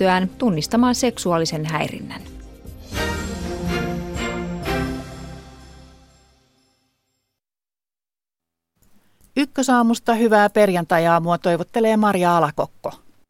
tyttöään tunnistamaan seksuaalisen häirinnän. Ykkösaamusta hyvää perjantai-aamua toivottelee Maria Alakokko.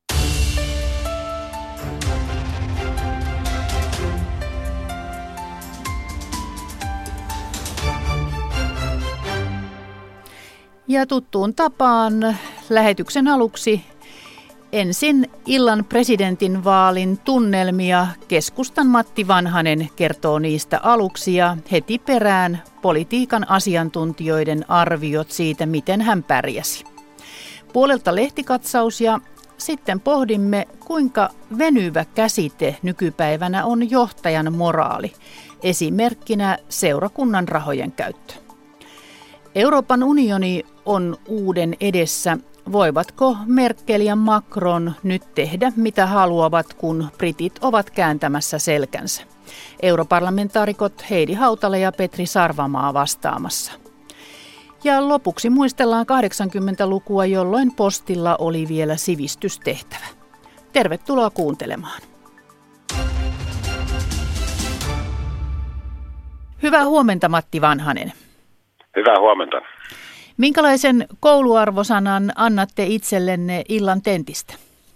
Ja tuttuun tapaan lähetyksen aluksi ensin illan presidentinvaalin tunnelmia. Keskustan Matti Vanhanen kertoo niistä aluksi ja heti perään politiikan asiantuntijoiden arviot siitä, miten hän pärjäsi. Puolelta lehtikatsaus ja sitten pohdimme, kuinka venyvä käsite nykypäivänä on johtajan moraali. Esimerkkinä seurakunnan rahojen käyttö. Euroopan unioni on uuden edessä. Voivatko Merkel ja Macron nyt tehdä mitä haluavat, kun britit ovat kääntämässä selkänsä? Europarlamentaarikot Heidi Hautala ja Petri Sarvamaa vastaamassa. Ja lopuksi muistellaan 80-lukua, jolloin postilla oli vielä sivistystehtävä. Tervetuloa kuuntelemaan. Hyvää huomenta, Matti Vanhanen. Hyvää huomenta. Minkälaisen kouluarvosanan annatte itsellenne illan tentistä?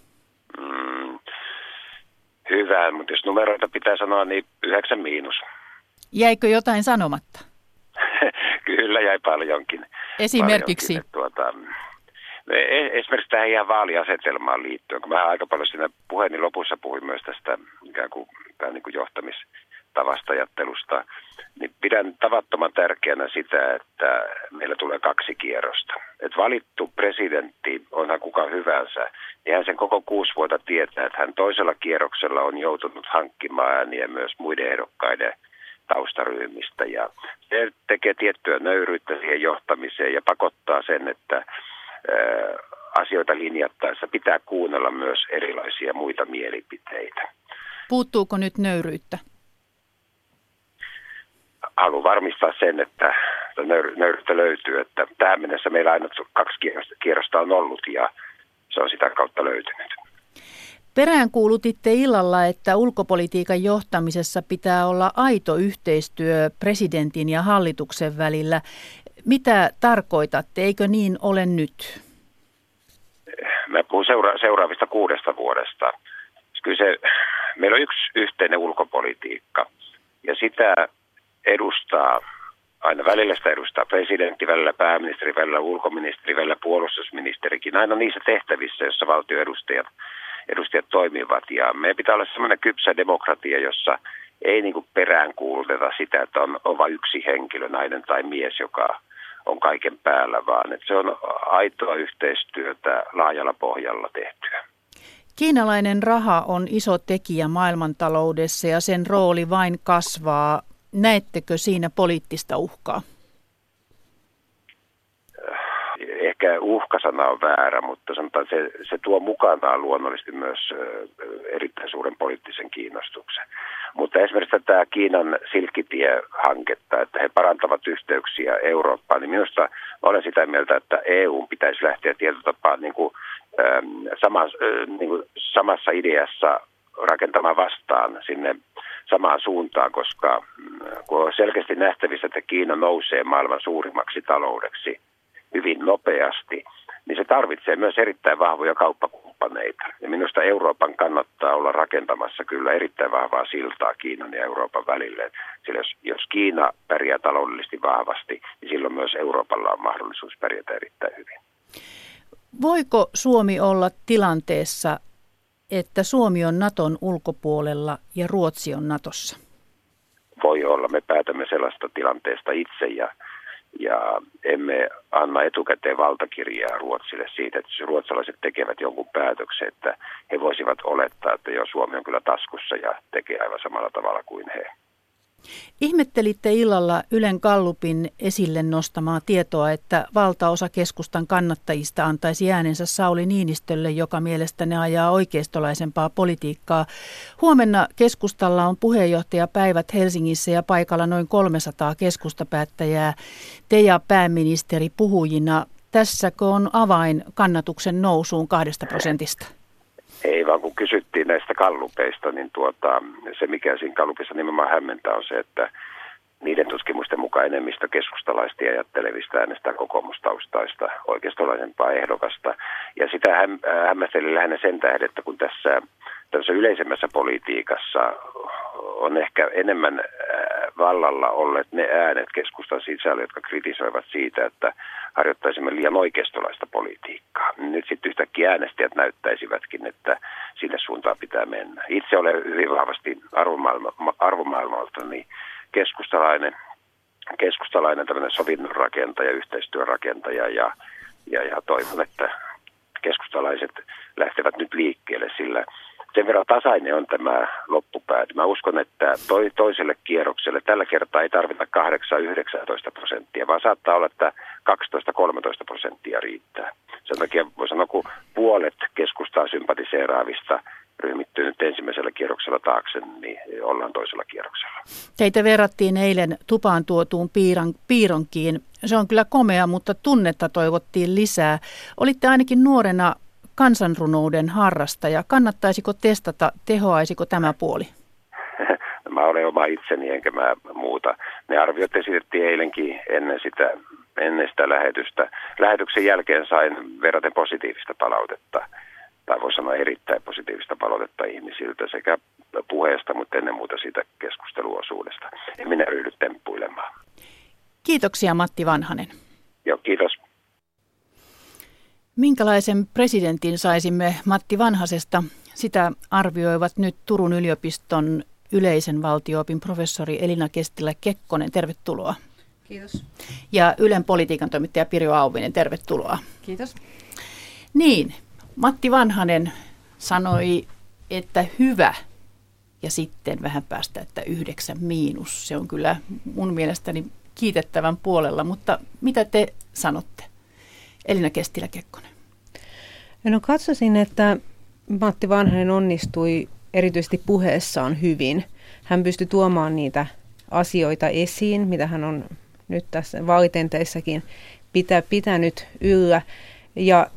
Hyvä, mutta jos numeroita pitää sanoa, niin 9 miinus. Jäikö jotain sanomatta? Kyllä jäi paljonkin. Esimerkiksi? Esimerkiksi tähän ihan vaaliasetelmaan liittyen, kun mä aika paljon siinä puheeni lopussa puhuin myös tästä ikään kuin johtamistavasta ajattelusta, niin pidän tavattoman tärkeänä sitä, että meillä tulee 2 kierrosta. Että valittu presidentti, onhan kuka hyvänsä, niin hän sen koko 6 vuotta tietää, että hän toisella kierroksella on joutunut hankkimaan ääniä myös muiden ehdokkaiden taustaryhmistä. Ja se tekee tiettyä nöyryyttä siihen johtamiseen ja pakottaa sen, että asioita linjattaessa pitää kuunnella myös erilaisia muita mielipiteitä. Puuttuuko nyt nöyryyttä? Haluan varmistaa sen, että nöyryyttä löytyy, että tähän mennessä meillä aina 2 kierrosta on ollut ja se on sitä kautta löytynyt. Peräänkuulutitte illalla, että ulkopolitiikan johtamisessa pitää olla aito yhteistyö presidentin ja hallituksen välillä. Mitä tarkoitatte? Eikö niin ole nyt? Mä puhun seuraavista 6 vuodesta. Kyllä meillä on yksi yhteinen ulkopolitiikka ja sitä edustaa, aina välillä sitä edustaa presidentti, välillä pääministeri, välillä ulkoministeri, välillä puolustusministerikin, aina niissä tehtävissä, joissa valtioedustajat toimivat. Ja meidän pitää olla sellainen kypsä demokratia, jossa ei niin kuin peräänkuuluteta sitä, että on vain yksi henkilö, nainen tai mies, joka on kaiken päällä, vaan että se on aitoa yhteistyötä laajalla pohjalla tehtyä. Kiinalainen raha on iso tekijä maailmantaloudessa ja sen rooli vain kasvaa. Näettekö siinä poliittista uhkaa? Ehkä uhkasana on väärä, mutta sanotaan, se tuo mukanaan luonnollisesti myös erittäin suuren poliittisen kiinnostuksen. Mutta esimerkiksi tätä Kiinan silkkitie-hanketta, että he parantavat yhteyksiä Eurooppaan, niin minusta olen sitä mieltä, että EU pitäisi lähteä tietotapaan samassa ideassa rakentamaan vastaan sinne samaan suuntaan, koska kun on selkeästi nähtävissä, että Kiina nousee maailman suurimmaksi taloudeksi hyvin nopeasti, niin se tarvitsee myös erittäin vahvoja kauppakumppaneita. Ja minusta Euroopan kannattaa olla rakentamassa kyllä erittäin vahvaa siltaa Kiinan ja Euroopan välille. Sillä jos Kiina pärjää taloudellisesti vahvasti, niin silloin myös Euroopalla on mahdollisuus pärjätä erittäin hyvin. Voiko Suomi olla tilanteessa, että Suomi on Naton ulkopuolella ja Ruotsi on Natossa? Voi olla. Me päätämme sellaista tilanteesta itse ja emme anna etukäteen valtakirjaa Ruotsille siitä, että jos ruotsalaiset tekevät jonkun päätöksen, että he voisivat olettaa, että jo Suomi on kyllä taskussa ja tekee aivan samalla tavalla kuin he. Ihmettelitte illalla Ylen Gallupin esille nostamaa tietoa, että valtaosa keskustan kannattajista antaisi äänensä Sauli Niinistölle, joka mielestäni ajaa oikeistolaisempaa politiikkaa. Huomenna keskustalla on puheenjohtajapäivät Helsingissä ja paikalla noin 300 keskustapäättäjää. Te ja pääministeri puhujina. Tässäkö on avain kannatuksen nousuun 2%? Ei vaan kun kysyttiin näistä gallupeista, niin se mikä siinä gallupissa nimenomaan hämmentää on se, että niiden tutkimusten mukaan enemmistö keskustalaisesti ajattelevista äänestää kokoomustaustaista oikeistolaisempaa ehdokasta. Ja sitä hämmästelin lähinnä sen tähden, että kun tässä yleisemmässä politiikassa on ehkä enemmän vallalla olleet ne äänet keskustan sisällä, jotka kritisoivat siitä, että harjoittaisimme liian oikeistolaista politiikkaa. Nyt sitten yhtäkkiä äänestäjät näyttäisivätkin, että sinne suuntaan pitää mennä. Itse olen hyvin vahvasti arvomaailmaltani keskustalainen tämmöinen sovinnon rakentaja, yhteistyön rakentaja ja toivon, että keskustalaiset lähtevät nyt liikkeelle, sillä sen verran tasainen on tämä loppupääty. Mä uskon, että toiselle kierrokselle tällä kertaa ei tarvita 8-19%, vaan saattaa olla, että 12-13% riittää. Sen takia voi sanoa, kun puolet keskustaa sympatiseeraavista ryhmittyy nyt ensimmäisellä kierroksella taakse, niin ollaan toisella kierroksella. Teitä verrattiin eilen tupaan tuotuun piironkiin. Se on kyllä komea, mutta tunnetta toivottiin lisää. Olitte ainakin nuorena kansanrunouden harrastaja. Kannattaisiko testata, tehoaisiko tämä puoli? Mä olen oma itseni enkä mä muuta. Ne arviot esitettiin eilenkin ennen sitä lähetystä. Lähetyksen jälkeen sain verraten positiivista palautetta, tai voi sanoa erittäin positiivista palautetta ihmisiltä sekä puheesta, mutta ennen muuta siitä keskusteluosuudesta. En minä ryhdy temppuilemaan. Kiitoksia Matti Vanhanen. Joo, kiitos. Minkälaisen presidentin saisimme Matti Vanhasesta? Sitä arvioivat nyt Turun yliopiston yleisen valtio-opin professori Elina Kestilä-Kekkonen. Tervetuloa. Kiitos. Ja Ylen politiikan toimittaja Pirjo Auvinen, tervetuloa. Kiitos. Niin, Matti Vanhanen sanoi, että hyvä ja sitten vähän päästä, että 9-. Se on kyllä mun mielestäni kiitettävän puolella, mutta mitä te sanotte? Elina Kestilä-Kekkonen. No katsoisin, että Matti Vanhanen onnistui erityisesti puheessaan hyvin. Hän pystyi tuomaan niitä asioita esiin, mitä hän on nyt tässä vaalitenteissäkin pitänyt yllä. Ja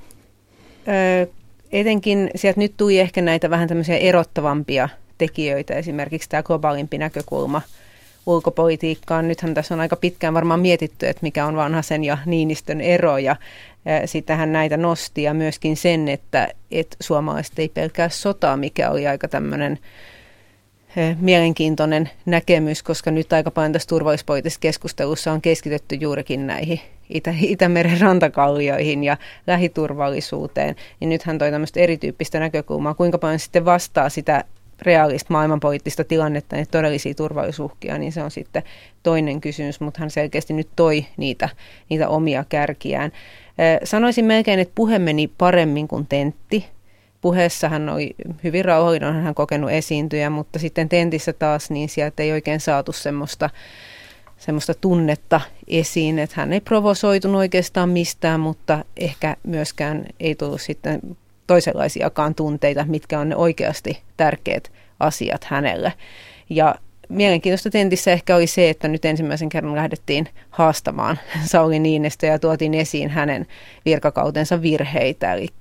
etenkin sieltä nyt tuli ehkä näitä vähän tämmöisiä erottavampia tekijöitä, esimerkiksi tämä globaalimpi näkökulma ulkopolitiikkaan. Nythän tässä on aika pitkään varmaan mietitty, että mikä on Vanhasen ja Niinistön ero, ja sitähän näitä nosti, ja myöskin sen, että suomalaiset ei pelkää sotaa, mikä oli aika tämmöinen mielenkiintoinen näkemys, koska nyt aika paljon tässä turvallisuuspoliittisessa keskustelussa on keskitytty juurikin näihin Itämeren rantakallioihin ja lähiturvallisuuteen, niin nythän toi tämmöistä erityyppistä näkökulmaa, kuinka paljon sitten vastaa sitä reaalista maailmanpoliittista tilannetta, niin todellisia turvallisuusuhkia, niin se on sitten toinen kysymys, mutta hän selkeästi nyt toi niitä omia kärkiään. Sanoisin melkein, että puhe meni paremmin kuin tentti. Puheessa hän oli hyvin rauhallinen, hän kokenut esiintyjä, mutta sitten tentissä taas, niin sieltä ei oikein saatu semmoista tunnetta esiin, että hän ei provosoitunut oikeastaan mistään, mutta ehkä myöskään ei tullut sitten toisenlaisiakaan tunteita, mitkä on ne oikeasti tärkeät asiat hänelle. Ja mielenkiintoista tentissä ehkä oli se, että nyt ensimmäisen kerran lähdettiin haastamaan Sauli Niinistöä ja tuotiin esiin hänen virkakautensa virheitä, eli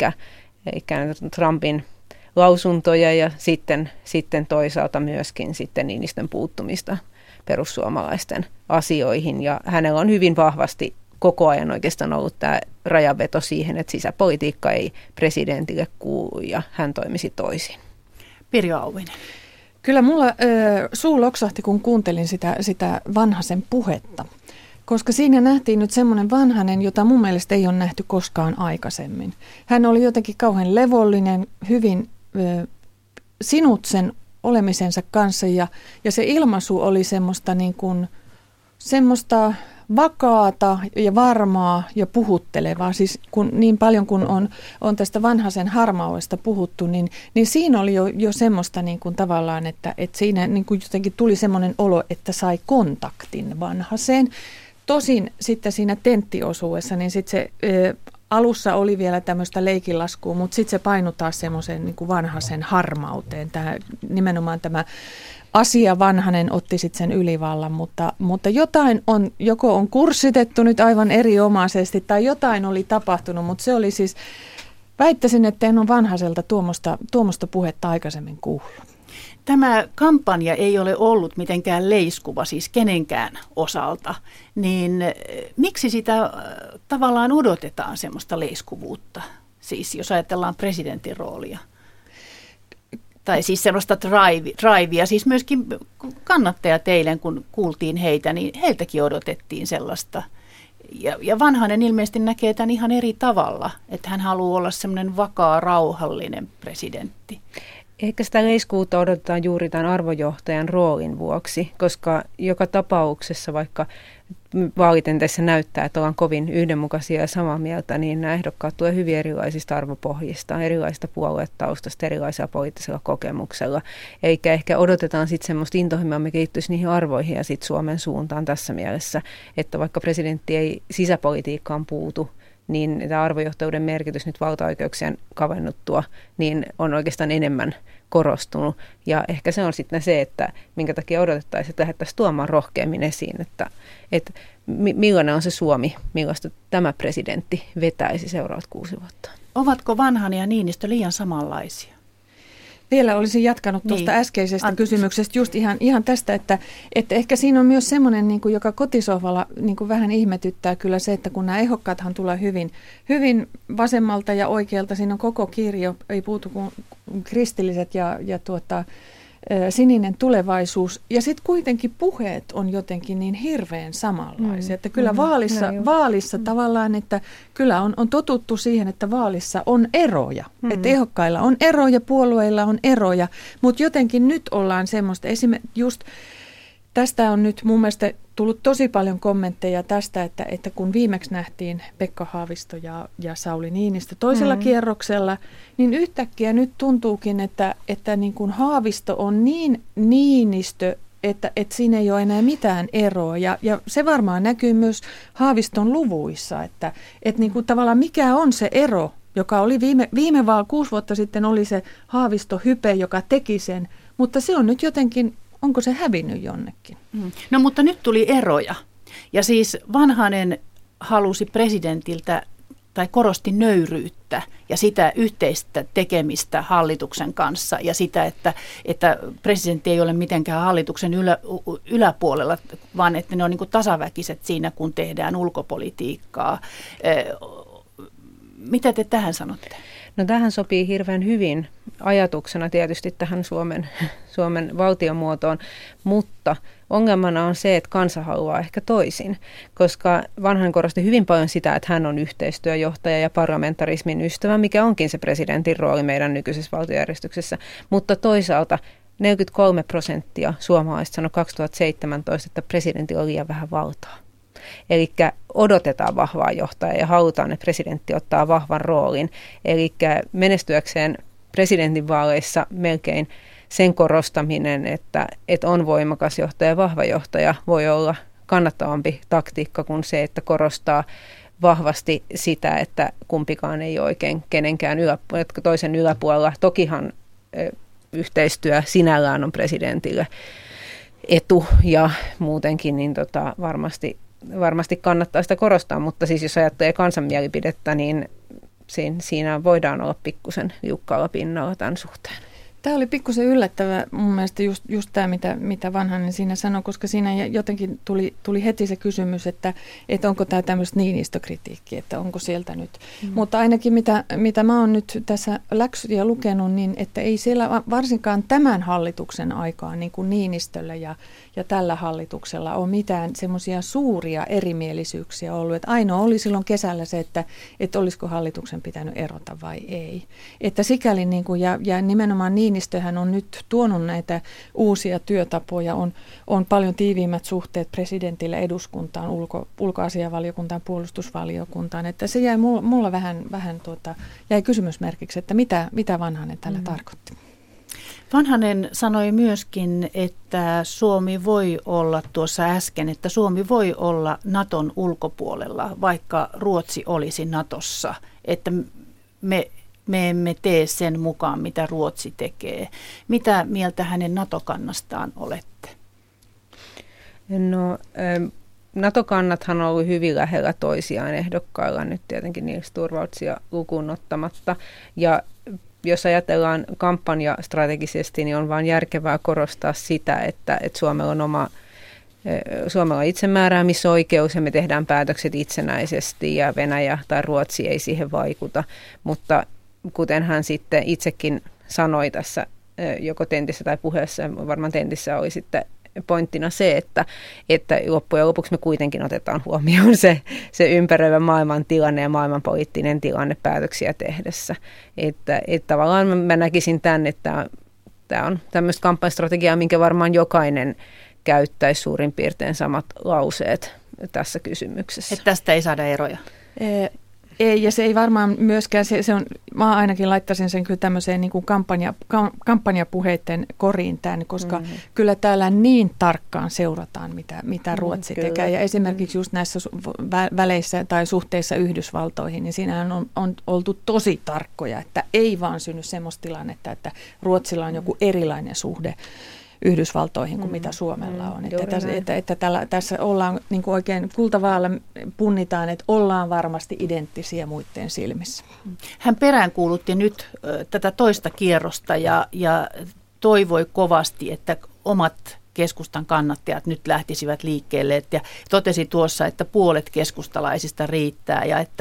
Trumpin lausuntoja ja sitten toisaalta myöskin sitten Niinistön puuttumista perussuomalaisten asioihin. Ja hänellä on hyvin vahvasti koko ajan oikeastaan ollut tämä rajanveto siihen, että sisäpolitiikka ei presidentille kuulu ja hän toimisi toisin. Pirjo Auvinen. Kyllä mulla suu loksahti, kun kuuntelin sitä Vanhasen puhetta, koska siinä nähtiin nyt semmoinen Vanhanen, jota mun mielestä ei ole nähty koskaan aikaisemmin. Hän oli jotenkin kauhean levollinen, hyvin sinut sen olemisensa kanssa ja se ilmaisu oli semmoista niin kuin semmoista vakaata ja varmaa ja puhuttelevaa. Siis niin paljon kun on tästä Vanhasen harmaudesta puhuttu, niin siinä oli jo semmoista niin kuin tavallaan, että siinä niin kuin jotenkin tuli semmoinen olo, että sai kontaktin Vanhaseen. Tosin sitten siinä tenttiosuudessa, niin sitten se alussa oli vielä tämmöistä leikinlaskua, mutta sitten se painui taas semmoisen niin kuin Vanhasen harmauteen. Nimenomaan tämä asia Vanhanen otti sitten sen ylivallan, mutta jotain joko on kurssitettu nyt aivan erinomaisesti tai jotain oli tapahtunut, mutta se oli siis Väittäisin, että en ole Vanhaselta tuommoista puhetta aikaisemmin kuullut. Tämä kampanja ei ole ollut mitenkään leiskuva, siis kenenkään osalta, niin miksi sitä tavallaan odotetaan semmoista leiskuvuutta, siis jos ajatellaan presidentin roolia? Tai siis sellaista drivea, siis myöskin kannattajat eilen, kun kuultiin heitä, niin heiltäkin odotettiin sellaista. Ja Vanhanen ilmeisesti näkee tämän ihan eri tavalla, että hän haluaa olla semmoinen vakaa, rauhallinen presidentti. Ehkä sitä leiskuutta odotetaan juuri tämän arvojohtajan roolin vuoksi, koska joka tapauksessa, vaikka vaalitenteissä näyttää, että ollaan kovin yhdenmukaisia ja samaa mieltä, niin nämä ehdokkaat tulee hyvin erilaisista arvopohjista, erilaisista puoluetaustasta, erilaisilla poliittisella kokemuksella. Eikä ehkä odotetaan sitten semmoista intohimoa, mikä liittyisi niihin arvoihin ja sitten Suomen suuntaan tässä mielessä, että vaikka presidentti ei sisäpolitiikkaan puutu, niin tämä arvojohtajuuden merkitys nyt valtaoikeuksien kavennuttua, niin on oikeastaan enemmän korostunut. Ja ehkä se on sitten se, että minkä takia odotettaisiin, että lähdettäisiin tuomaan rohkeammin esiin, että millainen on se Suomi, millaista tämä presidentti vetäisi seuraavat 6 vuotta. Ovatko Vanhanen ja Niinistö liian samanlaisia? Vielä olisin jatkanut tuosta äskeisestä kysymyksestä just ihan tästä, että ehkä siinä on myös semmoinen, niin kuin, joka kotisohvalla niin kuin vähän ihmetyttää kyllä se, että kun nämä ehdokkaathan tulee hyvin vasemmalta ja oikealta, siinä on koko kirjo, ei puutu kuin kristilliset ja sininen tulevaisuus. Ja sitten kuitenkin puheet on jotenkin niin hirveän samanlaisia, että kyllä vaalissa tavallaan, että kyllä on totuttu siihen, että vaalissa on eroja. Että ehdokkailla on eroja, puolueilla on eroja, mutta jotenkin nyt ollaan semmoista, esimerkiksi just tästä on nyt mun mielestä tullut tosi paljon kommentteja tästä, että kun viimeksi nähtiin Pekka Haavisto ja Sauli Niinistö toisella kierroksella, niin yhtäkkiä nyt tuntuukin, että niin kuin Haavisto on niin Niinistö, että siinä ei ole enää mitään eroa. Ja se varmaan näkyy myös Haaviston luvuissa, että niin kuin tavallaan mikä on se ero, joka oli viime 6 vuotta sitten oli se Haavisto-hype, joka teki sen, mutta se on nyt jotenkin... Onko se hävinnyt jonnekin? No mutta nyt tuli eroja. Ja siis Vanhanen halusi presidentiltä tai korosti nöyryyttä ja sitä yhteistä tekemistä hallituksen kanssa ja sitä, että presidentti ei ole mitenkään hallituksen yläpuolella, vaan että ne on niin kuin tasaväkiset siinä, kun tehdään ulkopolitiikkaa. Mitä te tähän sanotte? No tähän sopii hirveän hyvin ajatuksena tietysti tähän Suomen valtiomuotoon, mutta ongelmana on se, että kansa haluaa ehkä toisin, koska Vanhanen korosti hyvin paljon sitä, että hän on yhteistyöjohtaja ja parlamentarismin ystävä, mikä onkin se presidentin rooli meidän nykyisessä valtiojärjestyksessä, mutta toisaalta 43% suomalaiset sanoi 2017, että presidentillä on liian vähän valtaa. Eli odotetaan vahvaa johtajaa ja halutaan, että presidentti ottaa vahvan roolin. Eli menestyäkseen presidentinvaaleissa melkein sen korostaminen, että on voimakas johtaja ja vahva johtaja, voi olla kannattavampi taktiikka kuin se, että korostaa vahvasti sitä, että kumpikaan ei oikein kenenkään toisen yläpuolella. Tokihan yhteistyö sinällään on presidentille etu ja muutenkin niin varmasti kannattaa sitä korostaa, mutta siis jos ajattelee kansanmielipidettä, niin siinä voidaan olla pikkusen liukkaalla pinnalla tämän suhteen. Tämä oli pikkusen yllättävä mun mielestä just tämä, mitä Vanhanen siinä sanoi, koska siinä jotenkin tuli heti se kysymys, että onko tämä tämmöistä Niinistö-kritiikkiä, että onko sieltä nyt. Mutta ainakin mitä mä oon nyt tässä läksyjä lukenut, niin että ei siellä varsinkaan tämän hallituksen aikaan niin kuin Niinistöllä ja tällä hallituksella ole mitään semmoisia suuria erimielisyyksiä ollut. Että ainoa oli silloin kesällä se, että olisiko hallituksen pitänyt erota vai ei. Että sikäli niin kuin, ja nimenomaan Niinistöhän on nyt tuonut näitä uusia työtapoja, on paljon tiiviimmät suhteet presidentille, eduskuntaan, ulkoasiavaliokuntaan, puolustusvaliokuntaan, että se jäi mulla vähän jäi kysymysmerkiksi, että mitä Vanhanen tällä tarkoitti. Vanhanen sanoi myöskin, että Suomi voi olla tuossa äsken, että Suomi voi olla Naton ulkopuolella, vaikka Ruotsi olisi Natossa, että me emme tee sen mukaan, mitä Ruotsi tekee. Mitä mieltä hänen NATO-kannastaan olette? No, NATO-kannathan on ollut hyvin lähellä toisiaan ehdokkailla nyt tietenkin Nils Torvaldsia lukuun ottamatta. Ja jos ajatellaan kampanjastrategisesti, niin on vain järkevää korostaa sitä, että Suomella on Suomella on itsemääräämisoikeus ja me tehdään päätökset itsenäisesti ja Venäjä tai Ruotsi ei siihen vaikuta. Mutta kuten hän sitten itsekin sanoi tässä joko tentissä tai puheessa, varmaan tentissä oli sitten pointtina se, että loppujen lopuksi me kuitenkin otetaan huomioon se ympäröivä maailman tilanne ja maailmanpoliittinen tilanne päätöksiä tehdessä. Että tavallaan mä näkisin tämän, että tämä on tämmöistä kampanjastrategiaa, minkä varmaan jokainen käyttäisi suurin piirtein samat lauseet tässä kysymyksessä. Että tästä ei saada eroja? Ei, ja se ei varmaan myöskään, mä ainakin laittaisin sen kyllä tämmöiseen niin kuin kampanjapuheiden koriin tämän, koska kyllä täällä niin tarkkaan seurataan, mitä Ruotsi tekee. Ja esimerkiksi just näissä väleissä tai suhteissa Yhdysvaltoihin, niin siinähän on oltu tosi tarkkoja, että ei vaan synny semmoista tilannetta, että Ruotsilla on joku erilainen suhde Yhdysvaltoihin kuin mitä Suomella on. Että tässä ollaan niin kuin oikein kultavaalla punnitaan, että ollaan varmasti identtisiä muiden silmissä. Hän peräänkuulutti nyt tätä toista kierrosta ja toivoi kovasti, että omat keskustan kannattajat nyt lähtisivät liikkeelle. Ja totesi tuossa, että puolet keskustalaisista riittää ja että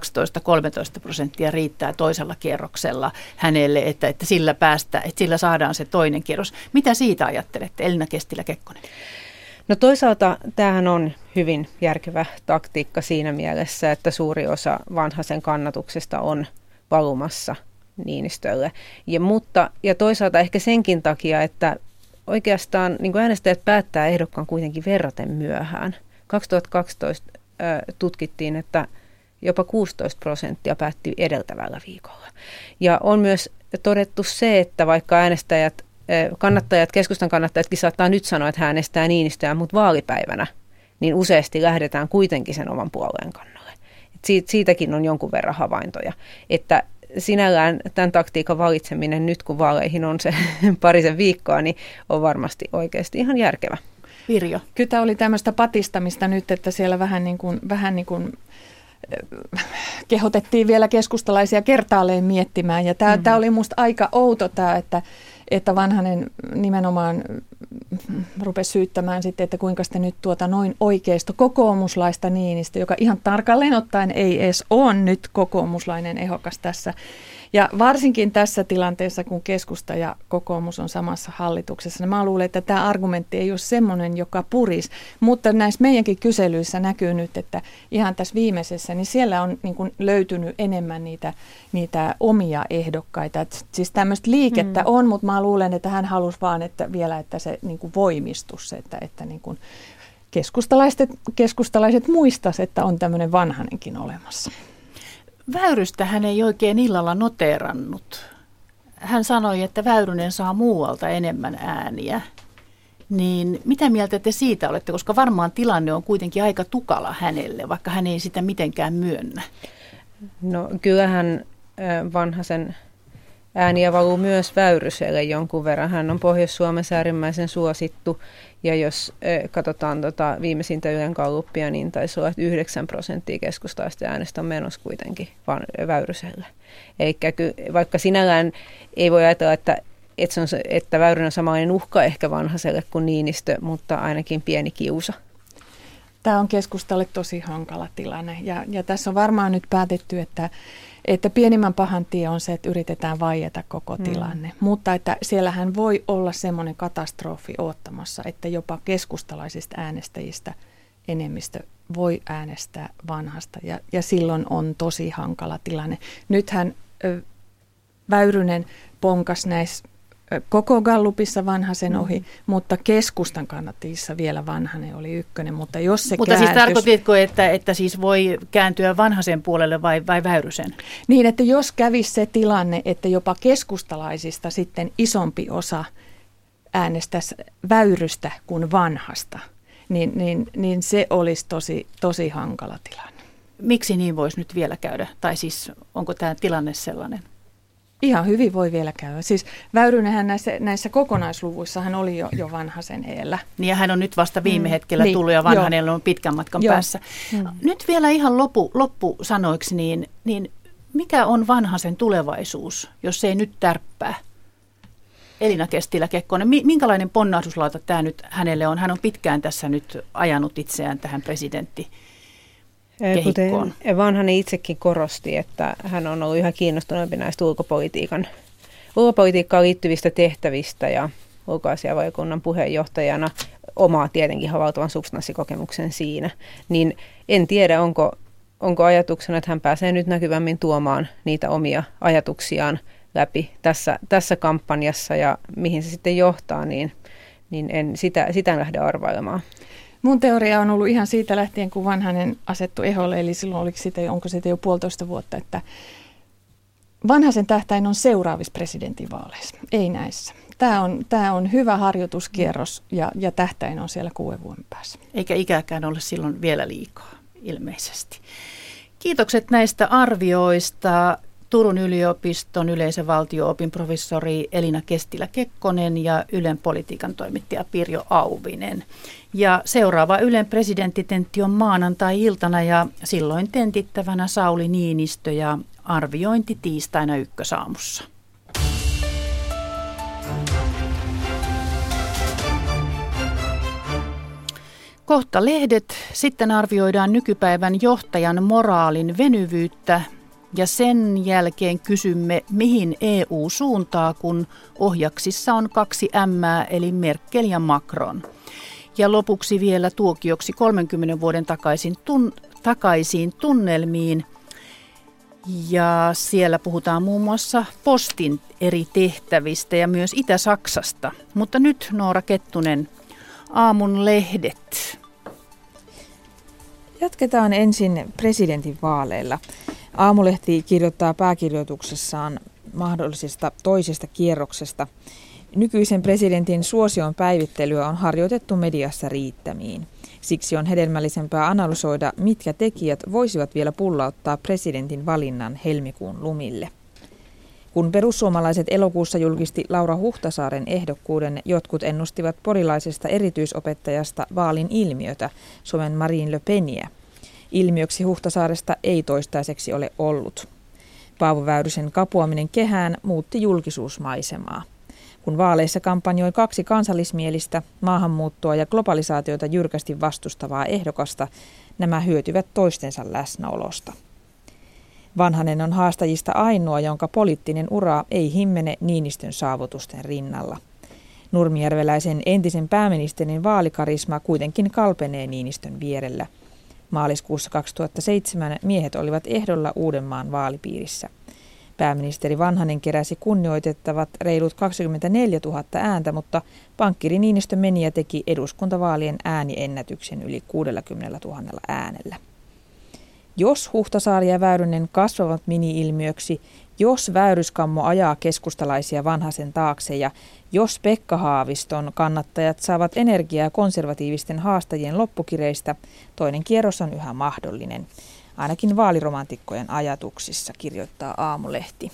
12-13% riittää toisella kierroksella hänelle, että sillä saadaan se toinen kierros. Mitä siitä ajattelette, Elina Kestilä-Kekkonen? No toisaalta tämähän on hyvin järkevä taktiikka siinä mielessä, että suuri osa Vanhasen kannatuksesta on valumassa Niinistölle. Ja toisaalta ehkä senkin takia, että oikeastaan niin kuin äänestäjät päättää ehdokkaan kuitenkin verraten myöhään. 2012 tutkittiin, että jopa 16% päättyi edeltävällä viikolla. Ja on myös todettu se, että vaikka keskustan kannattajatkin saattaa nyt sanoa, että hän äänestää Niinistöä, mutta vaalipäivänä, niin useasti lähdetään kuitenkin sen oman puolueen kannalle. Siitäkin on jonkun verran havaintoja, että sinällään tämän taktiikan valitseminen nyt, kun vaaleihin on se parisen viikkoa, niin on varmasti oikeasti ihan järkevä. Virjo. Kyllä tämä oli tämmöistä patistamista nyt, että siellä vähän niin kuin kehotettiin vielä keskustalaisia kertaalleen miettimään. Ja tämä oli musta aika outo tämä, että Vanhanen nimenomaan rupesi syyttämään sitten, että kuinka sitten nyt noin oikeisto kokoomuslaista Niinistö, joka ihan tarkalleen ottaen ei edes ole nyt kokoomuslainen ehdokas tässä. Ja varsinkin tässä tilanteessa, kun keskusta ja kokoomus on samassa hallituksessa, niin mä luulen, että tämä argumentti ei ole semmoinen, joka purisi. Mutta näissä meidänkin kyselyissä näkyy nyt, että ihan tässä viimeisessä, niin siellä on niin kuin löytynyt enemmän niitä omia ehdokkaita. Siis tämmöistä liikettä on, mutta mä luulen, että hän halusi vaan, että se niin kuin voimistuisi, että niin kuin keskustalaiset muistaisi, että on tämmöinen Vanhanenkin olemassa. Väyrystä hän ei oikein illalla noteerannut. Hän sanoi, että Väyrynen saa muualta enemmän ääniä. Niin mitä mieltä te siitä olette, koska varmaan tilanne on kuitenkin aika tukala hänelle, vaikka hän ei sitä mitenkään myönnä? No kyllähän Vanhasen ääniä valuu myös Väyryselle jonkun verran. Hän on Pohjois-Suomessa äärimmäisen suosittu. Ja jos katsotaan viimeisintä Ylen gallupia, niin taisi olla, että 9% keskustalaisten äänestä on menossa kuitenkin Väyryselle. Eli vaikka sinällään ei voi ajatella, että Väyrynen on samanlainen uhka ehkä Vanhaselle kuin Niinistö, mutta ainakin pieni kiusa. Tämä on keskustalle tosi hankala tilanne ja tässä on varmaan nyt päätetty, että pienimmän pahan tie on se, että yritetään vaieta koko tilanne. Mutta että siellähän voi olla semmoinen katastrofi oottamassa, että jopa keskustalaisista äänestäjistä enemmistö voi äänestää Vanhasta ja silloin on tosi hankala tilanne. Nythän Väyrynen ponkasi näissä koko gallupissa Vanhasen ohi, mutta keskustan kannattajissa vielä Vanhanen oli ykkönen. Mutta siis tarkoititko, että siis voi kääntyä Vanhasen puolelle vai Väyrysen? Niin, että jos kävisi se tilanne, että jopa keskustalaisista sitten isompi osa äänestäisi Väyrystä kuin Vanhasta, niin se olisi tosi hankala tilanne. Miksi niin voisi nyt vielä käydä? Tai siis onko tämä tilanne sellainen? Ihan hyvin voi vielä käydä. Siis Väyrynenhän näissä kokonaisluvuissa hän oli jo Vanhasen eellä. Niin ja hän on nyt vasta viime hetkellä tullut ja Vanhanella on pitkän matkan päässä. Nyt vielä ihan loppusanoiksi, niin mikä on Vanhasen tulevaisuus, jos se ei nyt tärppää? Elina Kestilä-Kekkonen, minkälainen ponnahduslauta tämä nyt hänelle on? Hän on pitkään tässä nyt ajanut itseään tähän presidenttikehikkoon. Kuten Vanhanen itsekin korosti, että hän on ollut yhä kiinnostunut näistä ulkopolitiikkaan liittyvistä tehtävistä ja ulkoasiainvaliokunnan puheenjohtajana omaa tietenkin valtavan substanssikokemuksen siinä. Niin en tiedä, onko ajatuksena, että hän pääsee nyt näkyvämmin tuomaan niitä omia ajatuksiaan läpi tässä kampanjassa ja mihin se sitten johtaa, niin en sitä lähde arvailemaan. Mun teoria on ollut ihan siitä lähtien, kun Vanhanen asettui eholle, eli silloin onko se jo 1,5 vuotta, että Vanhasen tähtäin on seuraavissa presidentinvaaleissa, ei näissä. Tämä on hyvä harjoituskierros ja tähtäin on siellä 6 vuoden päässä. Eikä ikäkään ole silloin vielä liikaa, ilmeisesti. Kiitokset näistä arvioista. Turun yliopiston yleisen valtio-opin professori Elina Kestilä-Kekkonen ja Ylen politiikan toimittaja Pirjo Auvinen. Ja seuraava Ylen presidenttitentti on maanantai-iltana ja silloin tentittävänä Sauli Niinistö ja arviointi tiistaina Ykkösaamussa. Kohta lehdet, sitten arvioidaan nykypäivän johtajan moraalin venyvyyttä. Ja sen jälkeen kysymme, mihin EU suuntaa, kun ohjaksissa on 2 M:ää, eli Merkel ja Macron. Ja lopuksi vielä tuokioksi 30 vuoden takaisin tunnelmiin. Ja siellä puhutaan muun muassa postin eri tehtävistä ja myös Itä-Saksasta. Mutta nyt Noora Kettunen, aamun lehdet. Jatketaan ensin presidentinvaaleilla. Aamulehti kirjoittaa pääkirjoituksessaan mahdollisesta toisesta kierroksesta. Nykyisen presidentin suosion päivittelyä on harjoitettu mediassa riittämiin. Siksi on hedelmällisempää analysoida, mitkä tekijät voisivat vielä pullauttaa presidentin valinnan helmikuun lumille. Kun perussuomalaiset elokuussa julkisti Laura Huhtasaaren ehdokkuuden, jotkut ennustivat porilaisesta erityisopettajasta vaalin ilmiötä, Suomen Marine Le Peniä. Ilmiöksi Huhtasaaresta ei toistaiseksi ole ollut. Paavo Väyrysen kapuaminen kehään muutti julkisuusmaisemaa. Kun vaaleissa kampanjoi 2 kansallismielistä, maahanmuuttoa ja globalisaatiota jyrkästi vastustavaa ehdokasta, nämä hyötyvät toistensa läsnäolosta. Vanhanen on haastajista ainoa, jonka poliittinen ura ei himmene Niinistön saavutusten rinnalla. Nurmijärveläisen entisen pääministerin vaalikarisma kuitenkin kalpenee Niinistön vierellä. Maaliskuussa 2007 miehet olivat ehdolla Uudenmaan vaalipiirissä. Pääministeri Vanhanen keräsi kunnioitettavat reilut 24 000 ääntä, mutta pankkiri Niinistö meni ja teki eduskuntavaalien ääniennätyksen yli 60 000 äänellä. Jos Huhtasaari ja Väyrynen kasvavat mini-ilmiöksi, jos Väyryskammo ajaa keskustalaisia Vanhasen taakse ja jos Pekka Haaviston kannattajat saavat energiaa konservatiivisten haastajien loppukireistä, toinen kierros on yhä mahdollinen. Ainakin vaaliromantikkojen ajatuksissa, kirjoittaa Aamulehti.